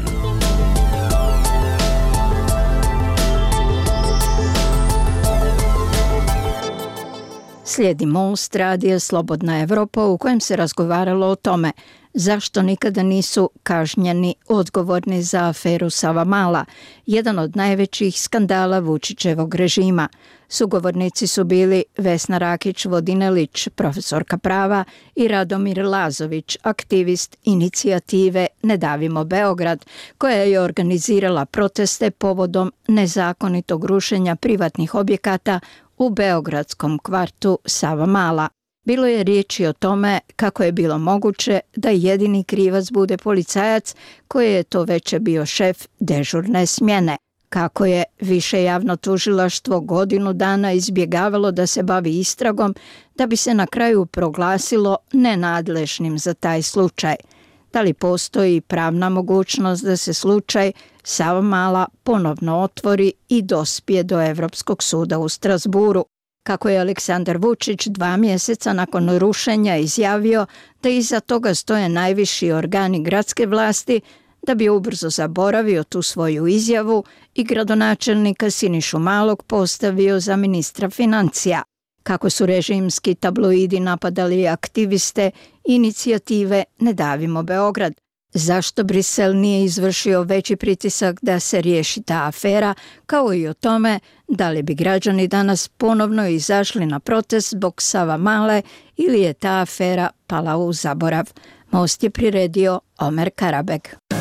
Slijedi Most radija Slobodna Evropa u kojem se razgovaralo o tome zašto nikada nisu kažnjeni odgovorni za aferu Savamala, jedan od najvećih skandala Vučićevog režima. Sugovornici su bili Vesna Rakić-Vodinelić, profesorka prava, i Radomir Lazović, aktivist inicijative Ne davimo Beograd, koja je organizirala proteste povodom nezakonitog rušenja privatnih objekata u beogradskom kvartu Savamala. Bilo je riječi o tome kako je bilo moguće da jedini krivac bude policajac koji je to veče bio šef dežurne smjene. Kako je više javno tužilaštvo godinu dana izbjegavalo da se bavi istragom da bi se na kraju proglasilo nenadležnim za taj slučaj. Da li postoji pravna mogućnost da se slučaj Savamala ponovno otvori i dospije do Evropskog suda u Strasburu? Kako je Aleksandar Vučić 2 mjeseca nakon rušenja izjavio da iza toga stoje najviši organi gradske vlasti, da bi ubrzo zaboravio tu svoju izjavu i gradonačelnika Sinišu Malog postavio za ministra financija. Kako su režimski tabloidi napadali aktiviste inicijative Ne davimo Beograd. Zašto Brisel nije izvršio veći pritisak da se riješi ta afera, kao i o tome da li bi građani danas ponovno izašli na protest zbog Savamale ili je ta afera pala u zaborav. Most je priredio Omer Karabeg.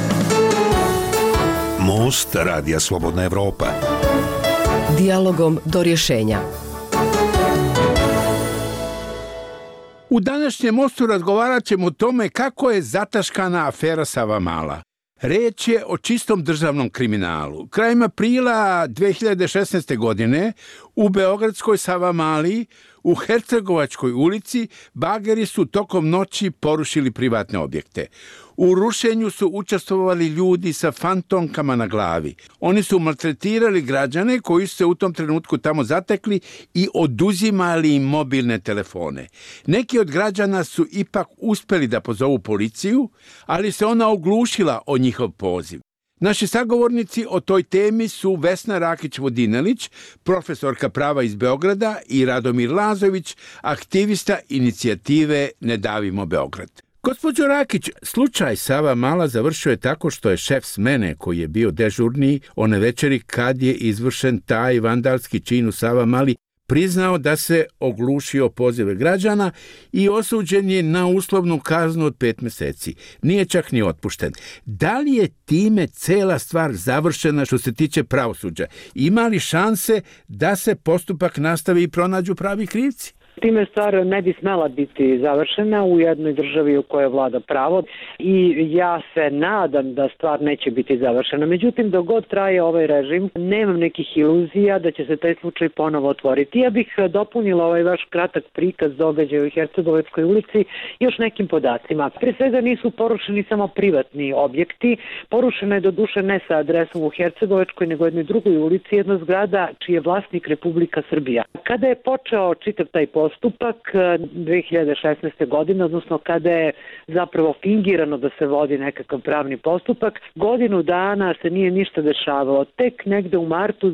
Most radija Slobodna Evropa. Dijalogom do rješenja. U današnjem mostu razgovarat ćemo o tome kako je zataškana afera Savamala. Reč je o čistom državnom kriminalu. Krajem aprila 2016. godine u beogradskoj Savamali u Hercegovačkoj ulici bageri su tokom noći porušili privatne objekte. U rušenju su učestvovali ljudi sa fantomkama na glavi. Oni su maltretirali građane koji su se u tom trenutku tamo zatekli i oduzimali im mobilne telefone. Neki od građana su ipak uspjeli da pozovu policiju, ali se ona oglušila o njihov poziv. Naši sagovornici o toj temi su Vesna Rakić-Vodinelić, profesorka prava iz Beograda, i Radomir Lazović, aktivista inicijative Ne davimo Beograd. Gospođo Rakić, slučaj Savamala završio je tako što je šef smene, koji je bio dežurni one večeri kad je izvršen taj vandalski čin u Savamali, priznao da se oglušio pozive građana i osuđen je na uslovnu kaznu od 5 mjeseci. Nije čak ni otpušten. Da li je time cela stvar završena što se tiče pravosuđa? Ima li šanse da se postupak nastavi i pronađu pravi krivci? Time stvar ne bi smela biti završena u jednoj državi u kojoj vlada pravo i ja se nadam da stvar neće biti završena. Međutim, dok god traje ovaj režim, nemam nekih iluzija da će se taj slučaj ponovo otvoriti. Ja bih dopunila ovaj vaš kratak prikaz događaja u Hercegovačkoj ulici još nekim podacima. Pre svega nisu porušeni samo privatni objekti, porušena je doduše ne sa adresom u Hercegovačkoj, nego jednoj drugoj ulici, jedna zgrada čiji je vlasnik Republika Srbija. Kada je počeo čitav taj postupak 2016. godine, odnosno kada je zapravo fingirano da se vodi nekakav pravni postupak. Godinu dana se nije ništa dešavalo. Tek negde u martu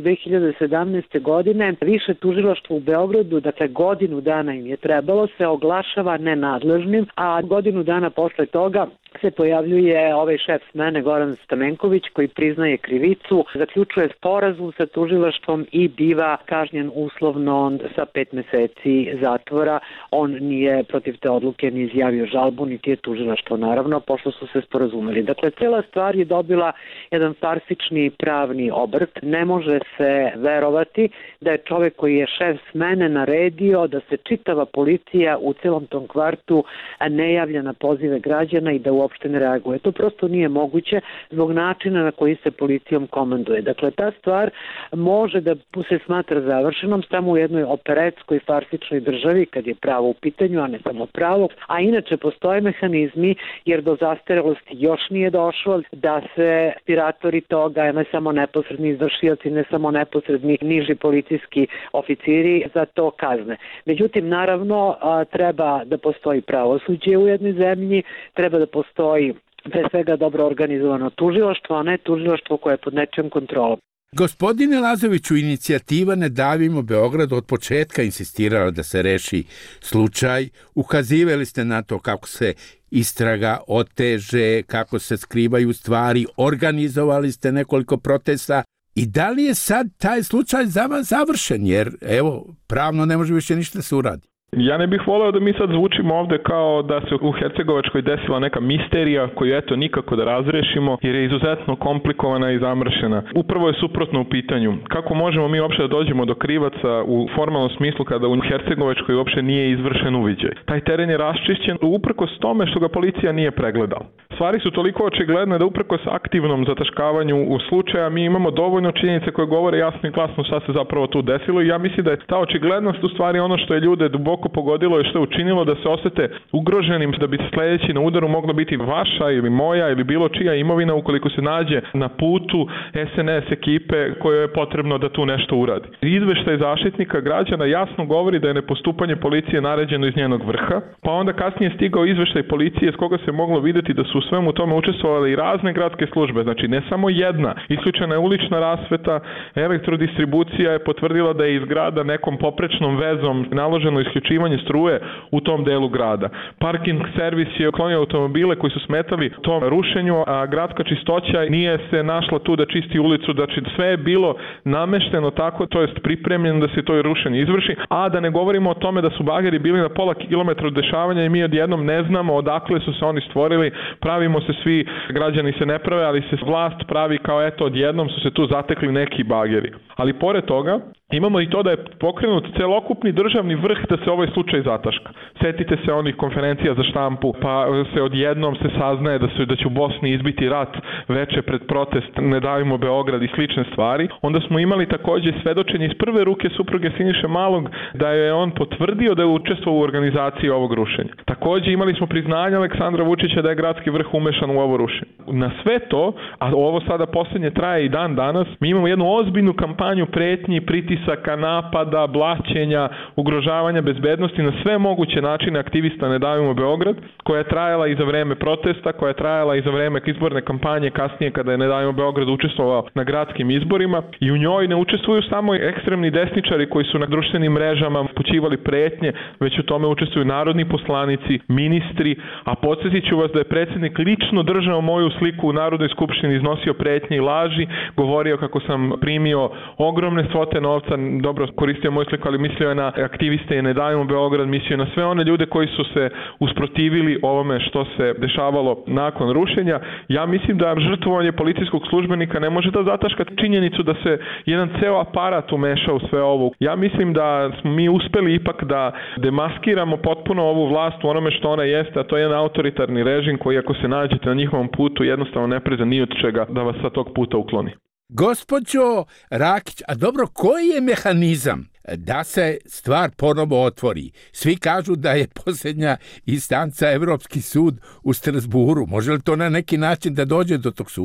2017. godine više tužilaštvo u Beogradu, dakle godinu dana im je trebalo, se oglašava nenadležnim, a godinu dana posle toga se pojavljuje ovaj šef smene Goran Stamenković koji priznaje krivicu, zaključuje sporazum sa tužilaštvom i biva kažnjen uslovno sa 5 meseci zatvora. On nije protiv te odluke ni izjavio žalbu, niti je tužilaštvo naravno, pošto su se sporazumeli. Dakle, cela stvar je dobila jedan farsični pravni obrt. Ne može se verovati da je čovek koji je šef smene naredio da se čitava policija u celom tom kvartu ne javlja na pozive građana i da uopšte ne reaguje. To prosto nije moguće zbog načina na koji se policijom komanduje. Dakle, ta stvar može da se smatra završenom samo u jednoj operetskoj farsičnoj državi kad je pravo u pitanju, a ne samo pravo. A inače postoje mehanizmi, jer do zastarelosti još nije došlo, da se inspiratori toga, ne samo neposredni izvršioci, ne samo neposredni niži policijski oficiri za to kazne. Međutim, naravno, treba da postoji pravosuđe u jednoj zemlji, treba da postoji pre svega dobro organizovano tužilaštvo, a ne tužilaštvo koje je pod nečijom kontrolom. Gospodine Lazoviću, inicijativa Ne davimo Beograd od početka insistirala da se reši slučaj. Ukazivali ste na to kako se istraga oteže, kako se skrivaju stvari, organizovali ste nekoliko protesta. I da li je sad taj slučaj za vas završen? Jer, evo, pravno ne može više ništa se uradi. Ja ne bih voleo da mi sad zvučimo ovde kao da se u Hercegovačkoj desila neka misterija koju eto nikako da razrešimo jer je izuzetno komplikovana i zamršena. Upravo je suprotno u pitanju. Kako možemo mi uopšte da dođemo do krivaca u formalnom smislu kada u Hercegovačkoj uopšte nije izvršen uviđaj? Taj teren je raščišćen uprkos tome što ga policija nije pregledala. Stvari su toliko očigledne da uprkos aktivnom zataškavanju u slučaja mi imamo dovoljno činjenice koje govore jasno i glasno šta se zapravo tu desilo i ja mislim da je ta očiglednost u stvari ono što je ljude duboko pogodilo i što je učinilo da se osete ugroženim, da bi sledeći na udaru mogla biti vaša ili moja ili bilo čija imovina ukoliko se nađe na putu SNS ekipe kojoj je potrebno da tu nešto uradi. Izveštaj Zaštitnika građana jasno govori da je nepostupanje policije naređeno iz njenog vrha, pa onda kasnije stigao izveštaj policije s koga se moglo videti da su u svemu tome učestvovale i razne gradske službe, znači ne samo jedna. Isključena je ulična rasveta, elektrodistribucija je potvrdila da je iz grada nekom poprečnom vezom naloženo isključivanje struje u tom delu grada. Parking servis je uklonio automobile koji su smetali tom rušenju, a gradska čistoća nije se našla tu da čisti ulicu, znači sve je bilo namešteno tako, to jest pripremljeno da se to rušenje izvrši, a da ne govorimo o tome da su bageri bili na pola kilometra od dešavanja i mi odjednom ne znamo odakle su se oni stvorili, pravimo se svi, građani se ne prave, ali se vlast pravi kao eto odjednom su se tu zatekli neki bageri. Ali pored toga, imamo i to da je pokrenut celokupni državni vrh da se ovaj slučaj zataška. Setite se onih konferencija za štampu, pa se odjednom se saznaje da će u Bosni izbiti rat veče pred protest Ne davimo Beograd i slične stvari. Onda smo imali takođe svedočenje iz prve ruke supruge Siniše Malog da je on potvrdio da je učestvovao u organizaciji ovog rušenja. Takođe imali smo priznanje Aleksandra Vučića da je gradski vrh umešan u ovo rušenje. Na sve to, a ovo sada poslednje traje i dan danas, mi imamo jednu ozbiljnu kampanju pretnji, pritisaka, napada, blaćenja, ugrožavanja bezbednosti na sve moguće načine aktivista Ne davimo Beograd, koja je trajala i za vreme protesta, koja je trajala i za vreme izborne kampanje kasnije kada je Ne davimo Beograd učestvovao na gradskim izborima i u njoj ne učestvuju samo ekstremni desničari koji su na društvenim mrežama upućivali pretnje, već u tome učestvuju narodni poslanici, ministri, a podsjetit ću vas da je predsjednik lično držao moju sliku u Narodnoj skupštini, iznosio pretnje i laži, govorio kako sam primio ogromne svote novca, dobro koristio moju sliku, ali mislio je na aktiviste i Ne davimo Beograd, mislio na sve one ljude koji su se usprotivili ovome što se dešavalo nakon rušenja. Ja mislim da žrtvovanje policijskog službenika ne može da zataška činjenicu da se jedan ceo aparat umeša u sve ovo. Ja mislim da smo mi uspeli ipak da demaskiramo potpuno ovu vlast u onome što ona jeste, a to je jedan autoritarni režim koji ako se nađete na njihovom putu jednostavno ne preza ni od čega da vas sa tog puta ukloni. Gospođo Rakić, a dobro, koji je mehanizam da se stvar ponovo otvori? Svi kažu da je posljednja instanca Evropski sud u Strasburu. Može li to na neki način da dođe do tog suda?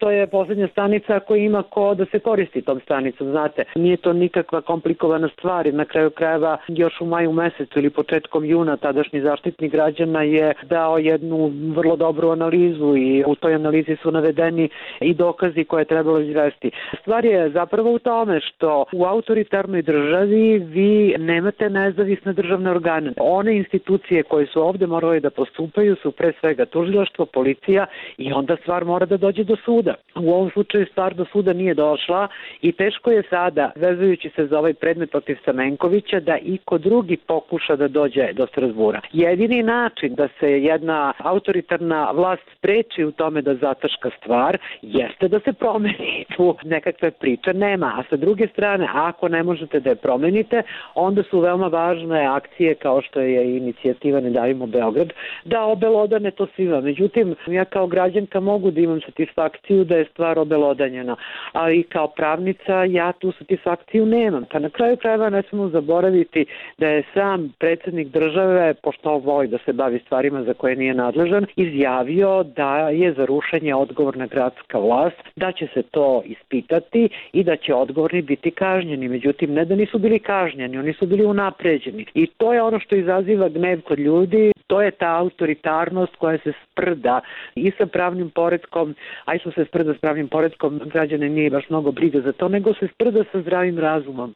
to je poslednja stanica ako ima ko da se koristi tom stanicom, znate. Nije to nikakva komplikovana stvar i na kraju krajeva još u maju mesecu ili početkom juna tadašnji Zaštitnik građana je dao jednu vrlo dobru analizu i u toj analizi su navedeni i dokazi koje je trebalo izvesti. Stvar je zapravo u tome što u autoritarnoj državi vi nemate nezavisne državne organe. One institucije koje su ovde morale da postupaju su pre svega tužilaštvo, policija i onda stvar mora da dođe do suda. U ovom slučaju stvar do suda nije došla i teško je sada, vezujući se za ovaj predmet protiv Stamenkovića, da iko drugi pokuša da dođe do Strazbura. Jedini način da se jedna autoritarna vlast spreči u tome da zataška stvar jeste da se promeni. Tu nekakve priče nema, a sa druge strane, ako ne možete da je promenite, onda su veoma važne akcije kao što je inicijativa Ne davimo Beograd, da obelodane to svima. Međutim, ja kao građanka mogu da imam satisfakciju da je stvar obelodanjena, a i kao pravnica ja tu satisfakciju nemam. Pa na kraju krajeva ne smemo zaboraviti da je sam predsjednik države, pošto voli da se bavi stvarima za koje nije nadležan, izjavio da je za rušenje odgovorna gradska vlast, da će se to ispitati i da će odgovorni biti kažnjeni. Međutim, ne da nisu bili kažnjeni, oni su bili unapređeni. I to je ono što izaziva gnev kod ljudi, to je ta autoritarnost koja se sprda i sa pravnim poretkom, a i što se sprda s pravnim poretkom, građane nije baš mnogo briga za to, nego se sprda sa zdravim razumom.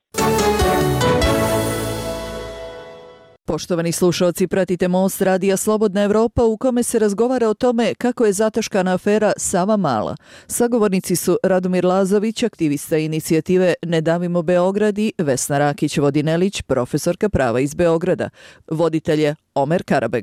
Poštovani slušalci, pratite Most radija Slobodna Evropa u kome se razgovara o tome kako je zataškana afera Savamala. Sagovornici su Radomir Lazović, aktivista inicijative Ne davimo Beograd i Vesna Rakić-Vodinelić, profesorka prava iz Beograda. Voditelj je Omer Karabeg.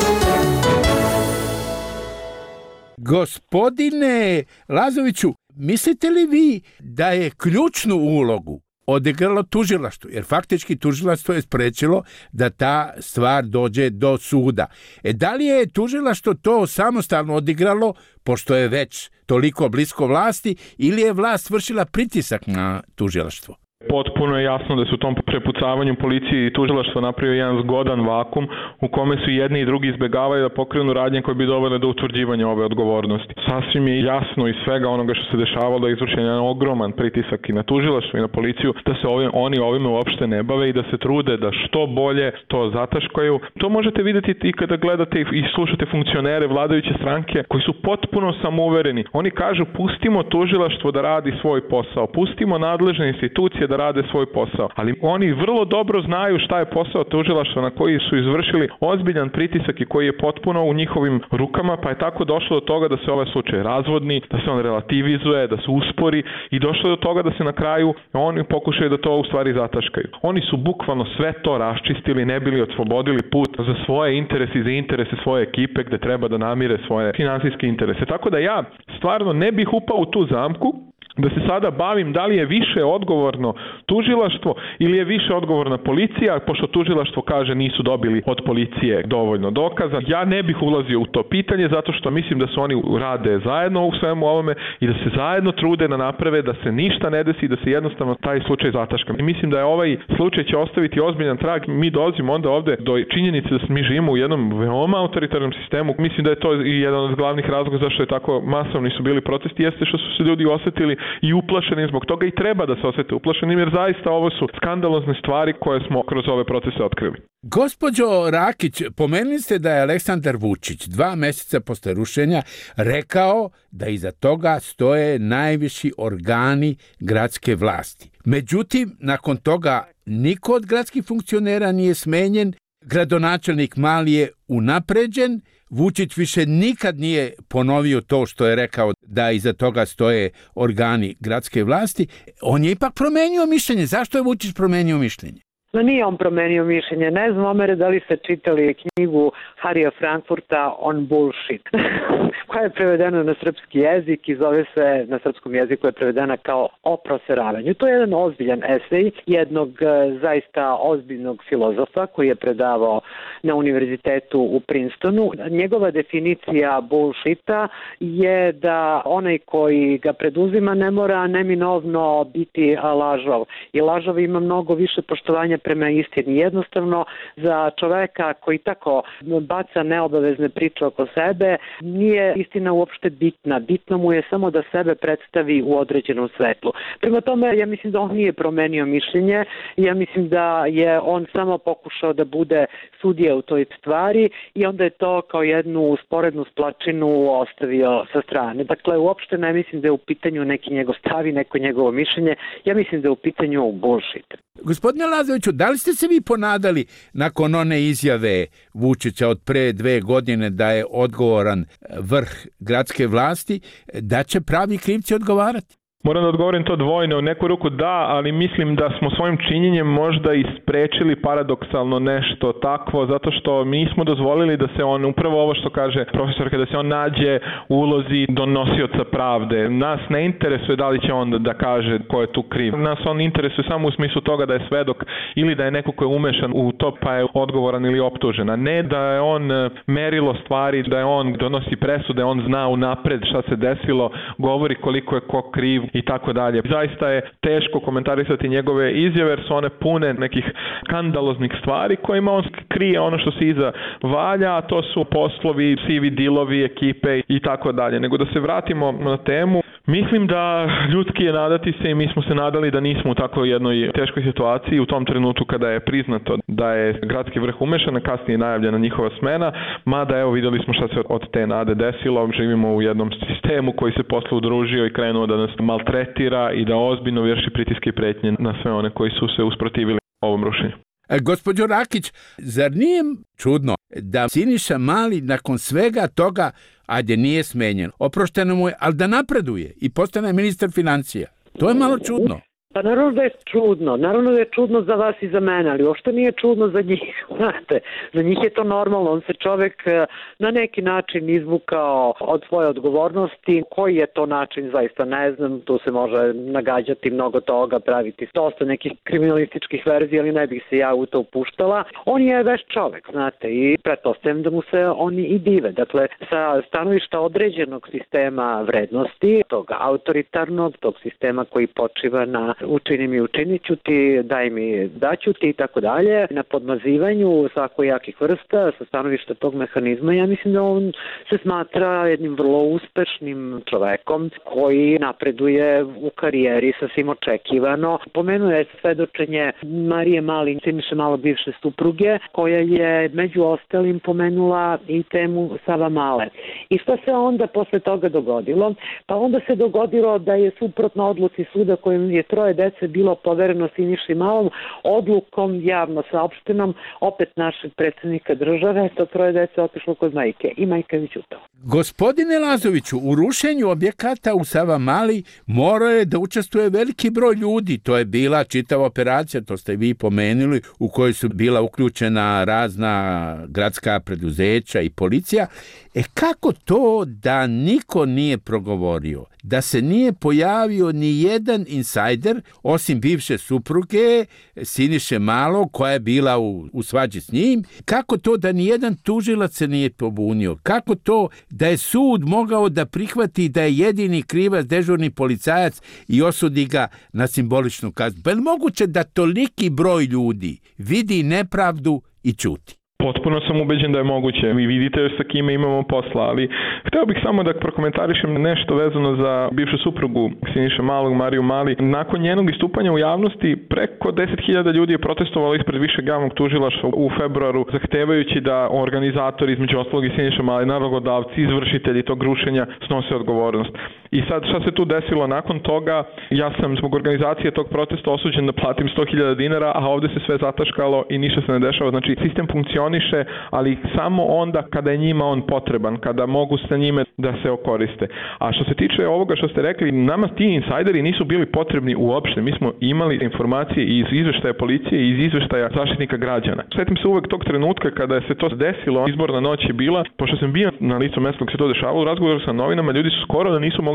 Gospodine Lazoviću, mislite li vi da je ključnu ulogu odigralo tužilaštvo, jer faktički tužilaštvo je sprečilo da ta stvar dođe do suda. Da li je tužilaštvo to samostalno odigralo, pošto je već toliko blisko vlasti, ili je vlast vršila pritisak na tužilaštvo? Potpuno je jasno da su u tom prepucavanju policije i tužilaštva napravio jedan zgodan vakum u kome su jedni i drugi izbegavaju da pokrenu radnje koje bi dovele do utvrđivanja ove odgovornosti. Sasvim je jasno iz svega onoga što se dešavalo da je izvršen jedan ogroman pritisak i na tužilaštvo i na policiju da se oni ovime uopšte ne bave i da se trude da što bolje to zataškaju. To možete vidjeti i kada gledate i slušate funkcionere vladajuće stranke koji su potpuno samouvereni. Oni kažu pustimo tužilaštvo da radi svoj posao, pustimo nadležne institucije da rade svoj posao. Ali oni vrlo dobro znaju šta je posao tužilaštva na koji su izvršili ozbiljan pritisak i koji je potpuno u njihovim rukama, pa je tako došlo do toga da se ovaj slučaj razvodni, da se on relativizuje, da se uspori i došlo do toga da se na kraju oni pokušaju da to u stvari zataškaju. Oni su bukvalno sve to raščistili, ne bili oslobodili put za svoje interese i za interese svoje ekipe gde treba da namire svoje finansijske interese. Tako da ja stvarno ne bih upao u tu zamku da se sada bavim da li je više odgovorno tužilaštvo ili je više odgovorna policija, pošto tužilaštvo kaže nisu dobili od policije dovoljno dokaza. Ja ne bih ulazio u to pitanje zato što mislim da su oni rade zajedno u svemu ovome i da se zajedno trude da naprave da se ništa ne desi i da se jednostavno taj slučaj zataška. I mislim da je ovaj slučaj će ostaviti ozbiljan trag. Mi dolazimo onda ovde do činjenice da mi živimo u jednom veoma autoritarnom sistemu. Mislim da je to i jedan od glavnih razloga zašto je tako masovni su bili protesti, jeste što su se ljudi osetili i uplašeni zbog toga i treba da se osete uplašenim jer zaista ovo su skandalozne stvari koje smo kroz ove procese otkrili. Gospođo Rakić, pomenuli ste da je Aleksandar Vučić 2 meseca posle rušenja rekao da iza toga stoje najviši organi gradske vlasti. Međutim, nakon toga niko od gradskih funkcionera nije smenjen, gradonačelnik Mali je unapređen, Vučić više nikad nije ponovio to što je rekao da iza toga stoje organi gradske vlasti. On je ipak promenio mišljenje. Zašto je Vučić promenio mišljenje? No nije on promenio mišljenje. Ne znam, Omere, da li ste čitali knjigu Harija Frankfurta On Bullshit, koja je prevedena na srpski jezik i zove se, na srpskom jeziku je prevedena kao O proseravanju. To je jedan ozbiljan esej jednog zaista ozbiljnog filozofa koji je predavao na univerzitetu u Princetonu. Njegova definicija bullshita je da onaj koji ga preduzima ne mora neminovno biti lažov. I lažov ima mnogo više poštovanja prema istini. Jednostavno, za čoveka koji tako baca neobavezne priče oko sebe, nije istina uopšte bitna. Bitno mu je samo da sebe predstavi u određenom svetlu. Prema tome, ja mislim da on nije promenio mišljenje, ja mislim da je on samo pokušao da bude sudija u toj stvari i onda je to kao jednu usporednu splačinu ostavio sa strane. Dakle, uopšte ne mislim da je u pitanju neki njegov stav i neko njegovo mišljenje, ja mislim da je u pitanju bullshit. Gospodine Lazoviću, da li ste se vi ponadali nakon one izjave Vučića od pre 2 godine da je odgovoran vrh gradske vlasti, da će pravi krivci odgovarati? Moram da odgovorim to dvojno. U neku ruku da, ali mislim da smo svojim činjenjem možda i sprečili paradoksalno nešto takvo, zato što mi nismo dozvolili da se on, upravo ovo što kaže profesorka, da se on nađe u ulozi donosioca pravde. Nas ne interesuje da li će on da kaže ko je tu kriv. Nas on interesuje samo u smislu toga da je svedok ili da je neko ko je umešan u to pa je odgovoran ili optužen, a ne da je on merilo stvari, da je on donosi presude, da on zna unapred šta se desilo, govori koliko je ko kriv i tako dalje. Zaista je teško komentarisati njegove izjave jer su one pune nekih skandaloznih stvari kojima on krije ono što se iza valja, a to su poslovi, sivi dilovi, ekipe i tako dalje. Nego da se vratimo na temu, mislim da ljudski je nadati se i mi smo se nadali da nismo u tako jednoj teškoj situaciji u tom trenutku kada je priznato da je gradski vrh umešan, a kasnije najavljena njihova smena, mada evo videli smo šta se od te nade desilo, živimo u jednom sistemu koji se posle udružio i krenuo da nas maltretira i da ozbiljno vrši pritiske i pretnje na sve one koji su se usprotivili ovom rušenju. Gospođo Rakić, zar nije čudno da Siniša Mali nakon svega toga, ajde nije smenjen, oprošteno mu je, ali da napreduje i postane ministar financija? To je malo čudno. Pa naravno da je čudno, naravno da je čudno za vas i za mene, ali uopšte nije čudno za njih, znate, za njih je to normalno, on se čovek na neki način izvukao od svoje odgovornosti, koji je to način, zaista ne znam, tu se može nagađati mnogo toga, praviti dosta nekih kriminalističkih verzija, ali ne bih se ja u to upuštala. On je veš čovek, znate, i pretpostavljam da mu se oni i dive, dakle, sa stanovišta određenog sistema vrednosti, tog autoritarnog, tog sistema koji počiva na učini mi, učinit ću ti, daj mi, daću ti i tako dalje, na podmazivanju svakojakih vrsta sa stanovišta tog mehanizma, ja mislim da on se smatra jednim vrlo uspešnim čovekom koji napreduje u karijeri sasvim očekivano. Pomenuo je svedočenje Marije Mali, Siniše Malo bivše supruge, koja je među ostalim pomenula i temu Savamale. I šta se onda posle toga dogodilo? Pa onda se dogodilo da je suprotno odluci suda kojim je 3 dece bilo povereno Siniši Malom, odlukom javno saopštenom opet našeg predsjednika države, to 3 dece otišlo kod majke i majka je ćutala. Gospodine Lazoviću, u rušenju objekata u Savamali morao je da učestvuje veliki broj ljudi. To je bila čitava operacija, to ste vi pomenuli, u kojoj su bila uključena razna gradska preduzeća i policija. Kako to da niko nije progovorio? Da se nije pojavio ni jedan insajder, osim bivše supruge Siniše Malo, koja je bila u svađi s njim? Kako to da ni jedan tužilac se nije pobunio? Kako to da je sud mogao da prihvati da je jedini krivac dežurni policajac i osudi ga na simboličnu kaznu? Pa je moguće da toliki broj ljudi vidi nepravdu i ćuti? Potpuno sam ubeđen da je moguće. Vi vidite sa kime imamo posla, ali hteo bih samo da prokomentarišem nešto vezano za bivšu suprugu Siniše Malog, Mariju Mali. Nakon njenog istupanja u javnosti, preko 10.000 ljudi je protestovalo ispred višeg javnog tužilaštva u februaru, zahtevajući da organizatori, između ostalog i Siniše Mali, nalogodavci, izvršitelji tog rušenja snose odgovornost. I sad šta se tu desilo nakon toga? Ja sam zbog organizacije tog protesta osuđen da platim 100.000 dinara, a ovde se sve zataškalo i ništa se ne dešava. Znači, sistem funkcioniše, ali samo onda kada je njima on potreban, kada mogu sa njime da se okoriste. A što se tiče ovoga što ste rekli, nama ti insajderi nisu bili potrebni uopšte. Mi smo imali informacije iz izveštaja policije i iz izveštaja zaštitnika građana. Setim se uvek tog trenutka kada se to desilo, izborna noć je bila, pošto sam bio na licu mesta dok se to dešavalo, u razgovoru sa novinama, ljudi su skoro da nisu mogli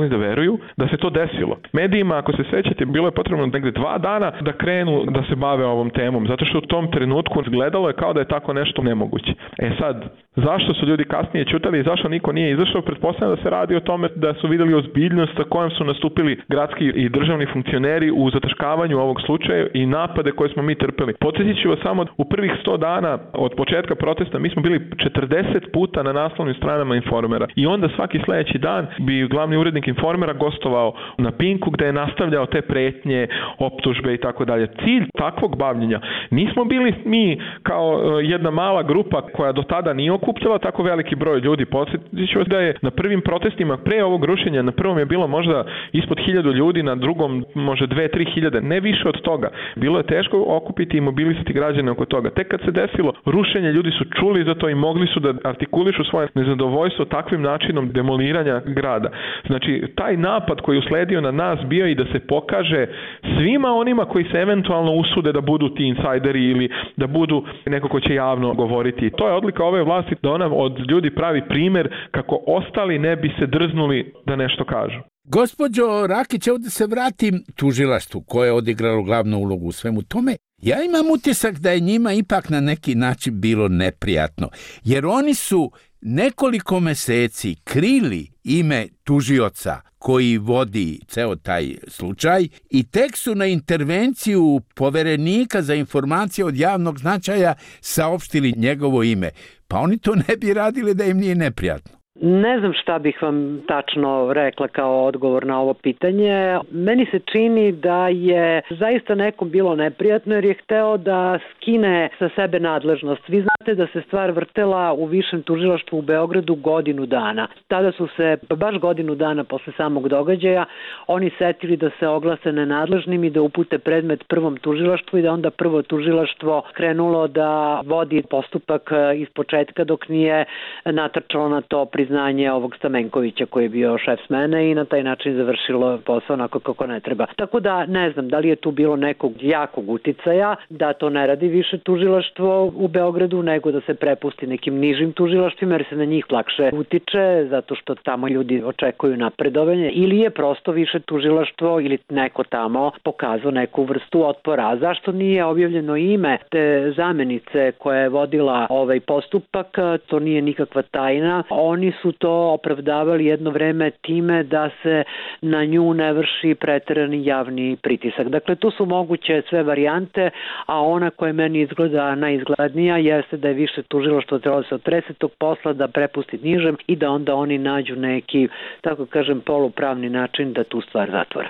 skloni da veruju da se to desilo. Medijima, ako se sećate, bilo je potrebno negde 2 dana da krenu da se bave ovom temom, zato što u tom trenutku izgledalo je kao da je tako nešto nemoguće. Sad, zašto su ljudi kasnije ćutali i zašto niko nije izašao? Pretpostavljam da se radi o tome da su videli ozbiljnost sa kojom su nastupili gradski i državni funkcioneri u zataškavanju ovog slučaja i napade koje smo mi trpeli. Podsjetit ću vas samo, u prvih 100 dana od početka protesta mi smo bili 40 puta na naslovnim stranama Informera i onda svaki sledeći dan bi glavni urednik Informera gostovao na Pinku gde je nastavljao te pretnje, optužbe i tako dalje. Cilj takvog bavljenja nismo bili mi kao jedna mala grupa koja do tada nije okupljala tako veliki broj ljudi. Podsjetit ću vas da je na prvim protestima pre ovog rušenja, na prvom je bilo možda ispod 1000 ljudi, na drugom možda 2-3 hiljade, ne više od toga. Bilo je teško okupiti i mobilisati građane oko toga. Tek kad se desilo rušenje, ljudi su čuli za to i mogli su da artikulišu svoje nezadovoljstvo takvim načinom demoliranja grada. Znači, taj napad koji je usledio na nas bio i da se pokaže svima onima koji se eventualno usude da budu ti insajderi ili da budu neko ko će javno govoriti. To je odlika ove vlasti, da ona od ljudi pravi primer kako ostali ne bi se drznuli da nešto kažu. Gospođo Rakić, evo da se vratim tužilaštvu koje je odigralo glavnu ulogu u svemu tome. Ja imam utisak da je njima ipak na neki način bilo neprijatno, jer oni su nekoliko meseci krili ime tužioca koji vodi ceo taj slučaj i tek su na intervenciju poverenika za informacije od javnog značaja saopštili njegovo ime. Pa oni to ne bi radili da im nije neprijatno. Ne znam šta bih vam tačno rekla kao odgovor na ovo pitanje. Meni se čini da je zaista nekom bilo neprijatno jer je hteo da skine sa sebe nadležnost. Vi znate da se stvar vrtela u Višem tužilaštvu u Beogradu godinu dana. Tada su se, baš godinu dana posle samog događaja, oni setili da se oglase nenadležnim i da upute predmet prvom tužilaštvu i da onda prvo tužilaštvo krenulo da vodi postupak iz početka dok nije natrčalo na to priznanje ovog Stamenkovića koji je bio šef smene i na taj način završilo posao onako kako ne treba. Tako da ne znam da li je tu bilo nekog jakog uticaja da to ne radi Više tužilaštvo u Beogradu nego da se prepusti nekim nižim tužilaštvima jer se na njih lakše utiče zato što tamo ljudi očekuju napredovanje ili je prosto Više tužilaštvo ili neko tamo pokazao neku vrstu otpora. A zašto nije objavljeno ime te zamenice koja je vodila ovaj postupak? To nije nikakva tajna. Oni su to opravdavali jedno vreme time da se na nju ne vrši preterani javni pritisak. Dakle, tu su moguće sve varijante, a ona koja meni izgleda najizglednija jeste da je Više tužilaštvo trebalo se otrese tog posla, da prepusti nižem i da onda oni nađu neki, tako kažem, polupravni način da tu stvar zatvore.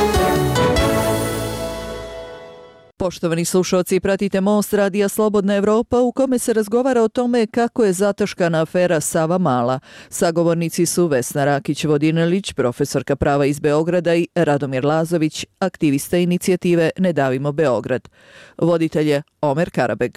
Poštovani slušalci, pratite Most Radija Slobodna Evropa u kome se razgovara o tome kako je zataškana afera Savamala. Sagovornici su Vesna Rakić-Vodinelić, profesorka prava iz Beograda i Radomir Lazović, aktivista inicijative Ne davimo Beograd. Voditelj je Omer Karabeg.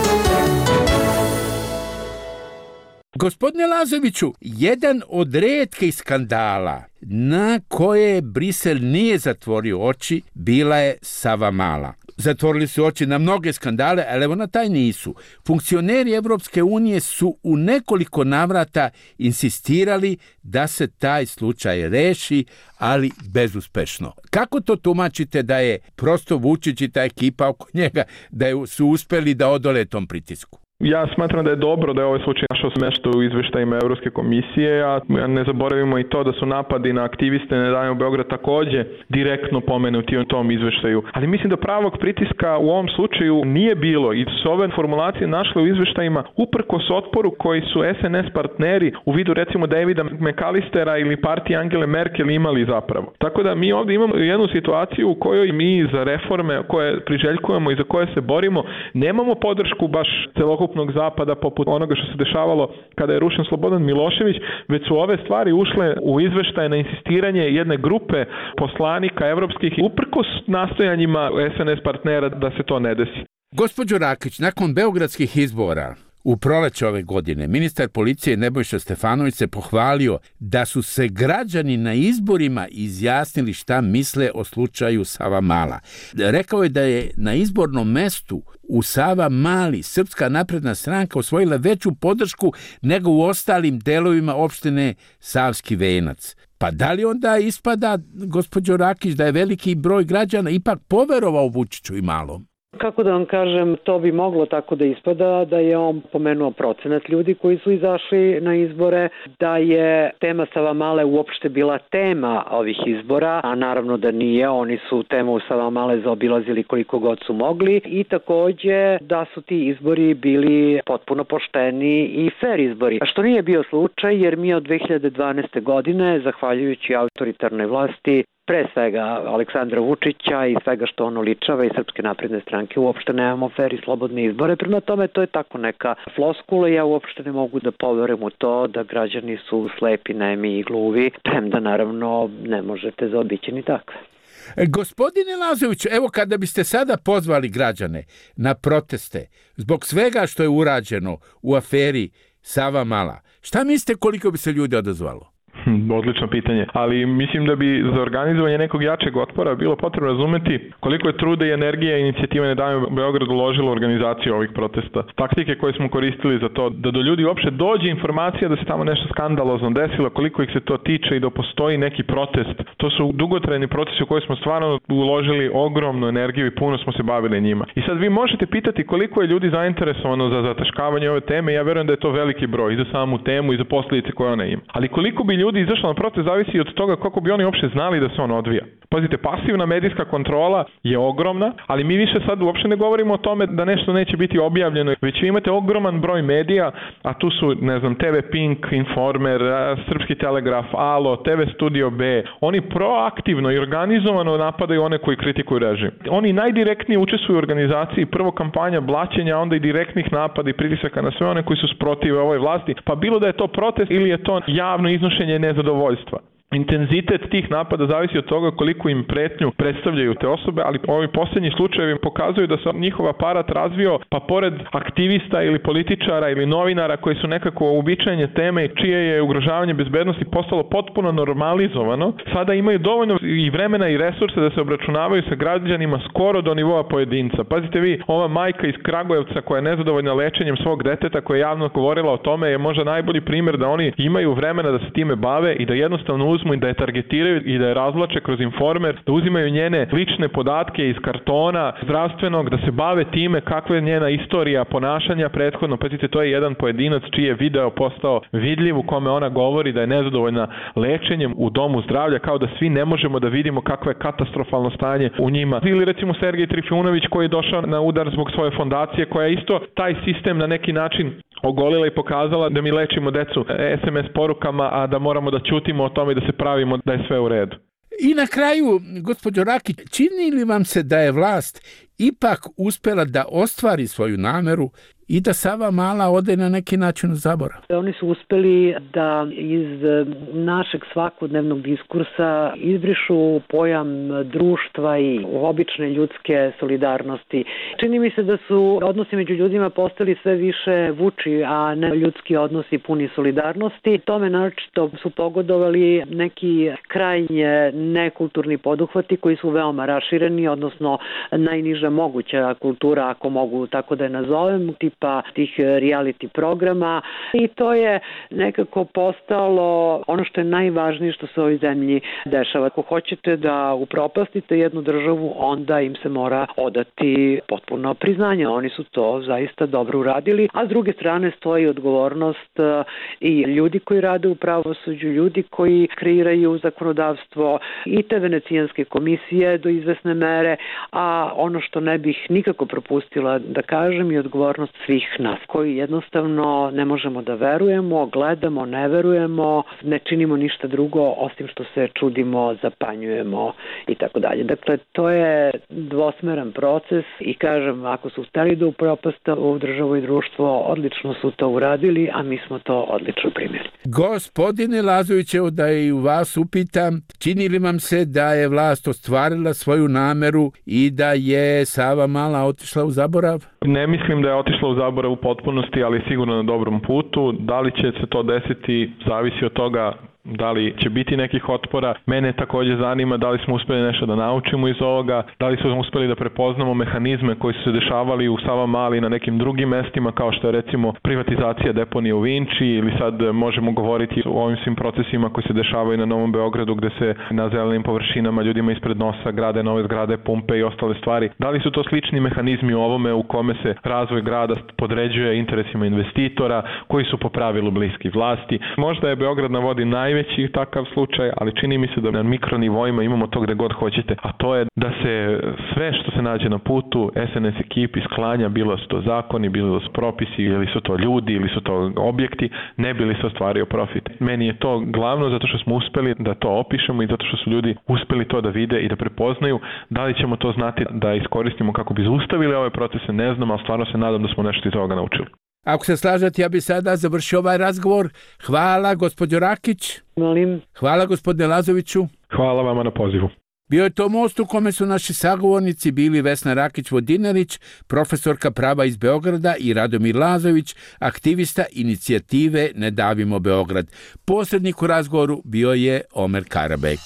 Gospodine Lazoviću, jedan od retkih skandala na koje Brisel nije zatvorio oči bila je Savamala. Zatvorili su oči na mnoge skandale, ali evo na taj nisu. Funkcioneri Evropske unije su u nekoliko navrata insistirali da se taj slučaj reši, ali bezuspešno. Kako to tumačite da je prosto Vučić i ta ekipa oko njega, da su uspeli da odole tom pritisku? Ja smatram da je dobro da je ovaj slučaj našao mesto u izveštajima Evropske komisije, a ne zaboravimo i to da su napadi na aktiviste Ne davimo Beograd takođe direktno pomenuti u tom izveštaju. Ali mislim da pravog pritiska u ovom slučaju nije bilo i su ove formulacije našle u izveštajima uprkos otporu koji su SNS partneri u vidu recimo Davida McAllistera ili partije Angele Merkel imali zapravo. Tako da mi ovdje imamo jednu situaciju u kojoj mi za reforme koje priželjkujemo i za koje se borimo nemamo podršku baš celokupnog zapada poput onoga što se dešavalo kada je rušen Slobodan Milošević, već su ove stvari ušle u izveštaje na insistiranje jedne grupe poslanika evropskih uprkos nastojanjima SNS partnera da se to ne desi. Gospođo Rakić, nakon beogradskih izbora u proleće ove godine, ministar policije Nebojša Stefanović se pohvalio da su se građani na izborima izjasnili šta misle o slučaju Savamala. Rekao je da je na izbornom mestu u Savamali Srpska napredna stranka osvojila veću podršku nego u ostalim delovima opštine Savski Venac. Pa da li onda ispada, gospođo Rakić, da je veliki broj građana ipak poverovao Vučiću i Malom? Kako da vam kažem, to bi moglo tako da ispada da je on pomenuo procenat ljudi koji su izašli na izbore, da je tema Savamale uopšte bila tema ovih izbora, a naravno da nije, oni su temu Savamale zaobilazili koliko god su mogli i takođe da su ti izbori bili potpuno pošteni i fair izbori, što nije bio slučaj jer mi od 2012. godine, zahvaljujući autoritarnoj vlasti, pre svega Aleksandra Vučića i svega što on oličava i Srpske napredne stranke, uopšte nemamo fer i slobodne izbore. Prema tome, to je tako neka floskula. Ja uopšte ne mogu da poverujem u to da građani su slepi, nemi i gluvi, premda naravno ne možete zaobići ni takve. Gospodine Lazović, evo kada biste sada pozvali građane na proteste zbog svega što je urađeno u aferi Savamala, šta mislite koliko bi se ljudi odazvalo? Odlično pitanje, ali mislim da bi za organizovanje nekog jačeg otpora bilo potrebno razumeti koliko je truda i energije inicijativa Ne davimo Beograd uložila u organizaciju ovih protesta. Taktike koje smo koristili za to da do ljudi uopšte dođe informacija da se tamo nešto skandalozno desilo, koliko ih se to tiče i da postoji neki protest. To su dugotrajni procesi u koje smo stvarno uložili ogromnu energiju i puno smo se bavili njima. I sad vi možete pitati koliko je ljudi zainteresovano za zataškavanje ove teme. Ja verujem da je to veliki broj i za samu temu i za posljedice koje ona ima. Ali koliko bi ljudi izašlo na protest zavisi od toga kako bi oni uopšte znali da se on odvija. Pazite, pasivna medijska kontrola je ogromna, ali mi više sad uopšte ne govorimo o tome da nešto neće biti objavljeno, već vi imate ogroman broj medija, a tu su, ne znam, TV Pink, Informer, Srpski telegraf, Alo, TV Studio B. Oni proaktivno i organizovano napadaju one koji kritikuju režim. Oni najdirektnije učestvuju u organizaciji prvo kampanja blaćenja, onda i direktnih napada i pritisaka na sve one koji su protiv ovoj vlasti, pa bilo da je to protest ili je to javno iznošenje nezadovoljstva. Intenzitet tih napada zavisi od toga koliko im pretnju predstavljaju te osobe, ali ovi posljednji slučajevi pokazuju da se njihov aparat razvio, pa pored aktivista ili političara ili novinara koji su nekako uobičajene teme čije je ugrožavanje bezbednosti postalo potpuno normalizovano, sada imaju dovoljno i vremena i resurse da se obračunavaju sa građanima skoro do nivoa pojedinca. Pazite vi, ova majka iz Kragujevca koja je nezadovoljna lečenjem svog deteta, koja je javno govorila o tome, je možda najbolji primjer da oni imaju vremena da se time bave i da jednostavno uzmu i da je targetiraju i da je razvlače kroz Informer, da uzimaju njene lične podatke iz kartona zdravstvenog, da se bave time kakva je njena istorija ponašanja prethodno. Pazite, to je jedan pojedinac čiji je video postao vidljiv u kome ona govori da je nezadovoljna lečenjem u domu zdravlja, kao da svi ne možemo da vidimo kakvo je katastrofalno stanje u njima. Ili recimo Sergej Trifunović koji je došao na udar zbog svoje fondacije koja je isto taj sistem na neki način ogolila i pokazala da mi lečimo decu SMS porukama, a da moramo da ćutimo o tome i da se pravimo da je sve u redu. I na kraju, gospođo Rakić, čini li vam se da je vlast ipak uspela da ostvari svoju nameru i da Savamala ode na neki način u zaborav? Oni su uspeli da iz našeg svakodnevnog diskursa izbrišu pojam društva i obične ljudske solidarnosti. Čini mi se da su odnosi među ljudima postali sve više vuči, a ne ljudski odnosi puni solidarnosti. Tome naročito su pogodovali neki krajnje nekulturni poduhvati koji su veoma rašireni, odnosno najniža moguća kultura, ako mogu tako da je nazovem, tipa tih reality programa, i to je nekako postalo ono što je najvažnije što se u ovoj zemlji dešava. Ako hoćete da upropastite jednu državu, onda im se mora odati potpuno priznanje. Oni su to zaista dobro uradili, a s druge strane stoji odgovornost i ljudi koji rade u pravosuđu, ljudi koji kreiraju zakonodavstvo i te venecijanske komisije do izvesne mere, a ono što ne bih nikako propustila da kažem je odgovornost svih nas koji jednostavno ne možemo da verujemo, gledamo, ne verujemo, ne činimo ništa drugo osim što se čudimo, zapanjujemo i tako dalje. Dakle, to je dvosmeran proces i kažem, ako su hteli da upropaste ovu državu i društvo, odlično su to uradili, a mi smo to odlično primjeri. Gospodine Lazovićevo, da i u vas upitam, čini li vam se da je vlast ostvarila svoju nameru i da je Savamala otišla u zaborav? Ne mislim da je otišla u zaborav u potpunosti, ali sigurno na dobrom putu. Da li će se to desiti, zavisi od toga Da li će biti nekih otpora? Mene takođe zanima da li smo uspeli nešto da naučimo iz ovoga, da li smo uspeli da prepoznamo mehanizme koji su se dešavali u Savamali na nekim drugim mestima, kao što je recimo privatizacija deponije u Vinči, ili sad možemo govoriti o ovim svim procesima koji se dešavaju na Novom Beogradu, gde se na zelenim površinama ljudima ispred nosa grade nove zgrade, pumpe i ostale stvari. Da li su to slični mehanizmi u ovome u kome se razvoj grada podređuje interesima investitora koji su po pravilu bliski vlasti? Možda je Beograd na vodi najveći takav slučaj, ali čini mi se da na mikronivoima imamo to gde god hoćete, a to je da se sve što se nađe na putu SNS ekipi sklanja, bilo su to zakoni, bilo su propisi, ili su to ljudi, ili su to objekti, ne bi li se ostvario profit. Meni je to glavno zato što smo uspeli da to opišemo i zato što su ljudi uspeli to da vide i da prepoznaju. Da li ćemo to znati da iskoristimo kako bi zaustavili ove procese, ne znam, ali stvarno se nadam da smo nešto iz ovoga naučili. Ako se slažete, ja bi sada završio ovaj razgovor. Hvala, gospođo Rakić. Molim. Hvala, gospodine Lazoviću. Hvala vama na pozivu. Bio je to most u kome su naši sagovornici bili Vesna Rakić-Vodinarić, profesorka prava iz Beograda, i Radomir Lazović, aktivista inicijative Ne davimo Beograd. Posrednik u razgovoru bio je Omer Karabek.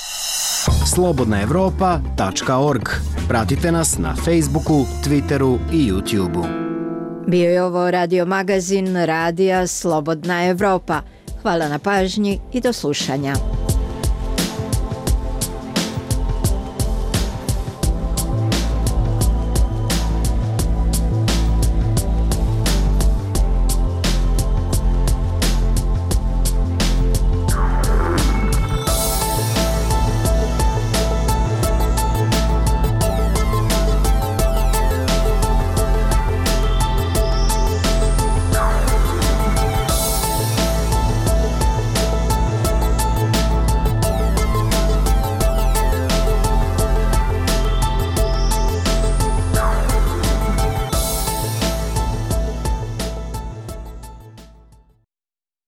slobodnaevropa.org. Pratite nas na Facebooku, Twitteru i YouTubeu. Bio je ovo radio magazin Radija Slobodna Evropa. Hvala na pažnji i do slušanja.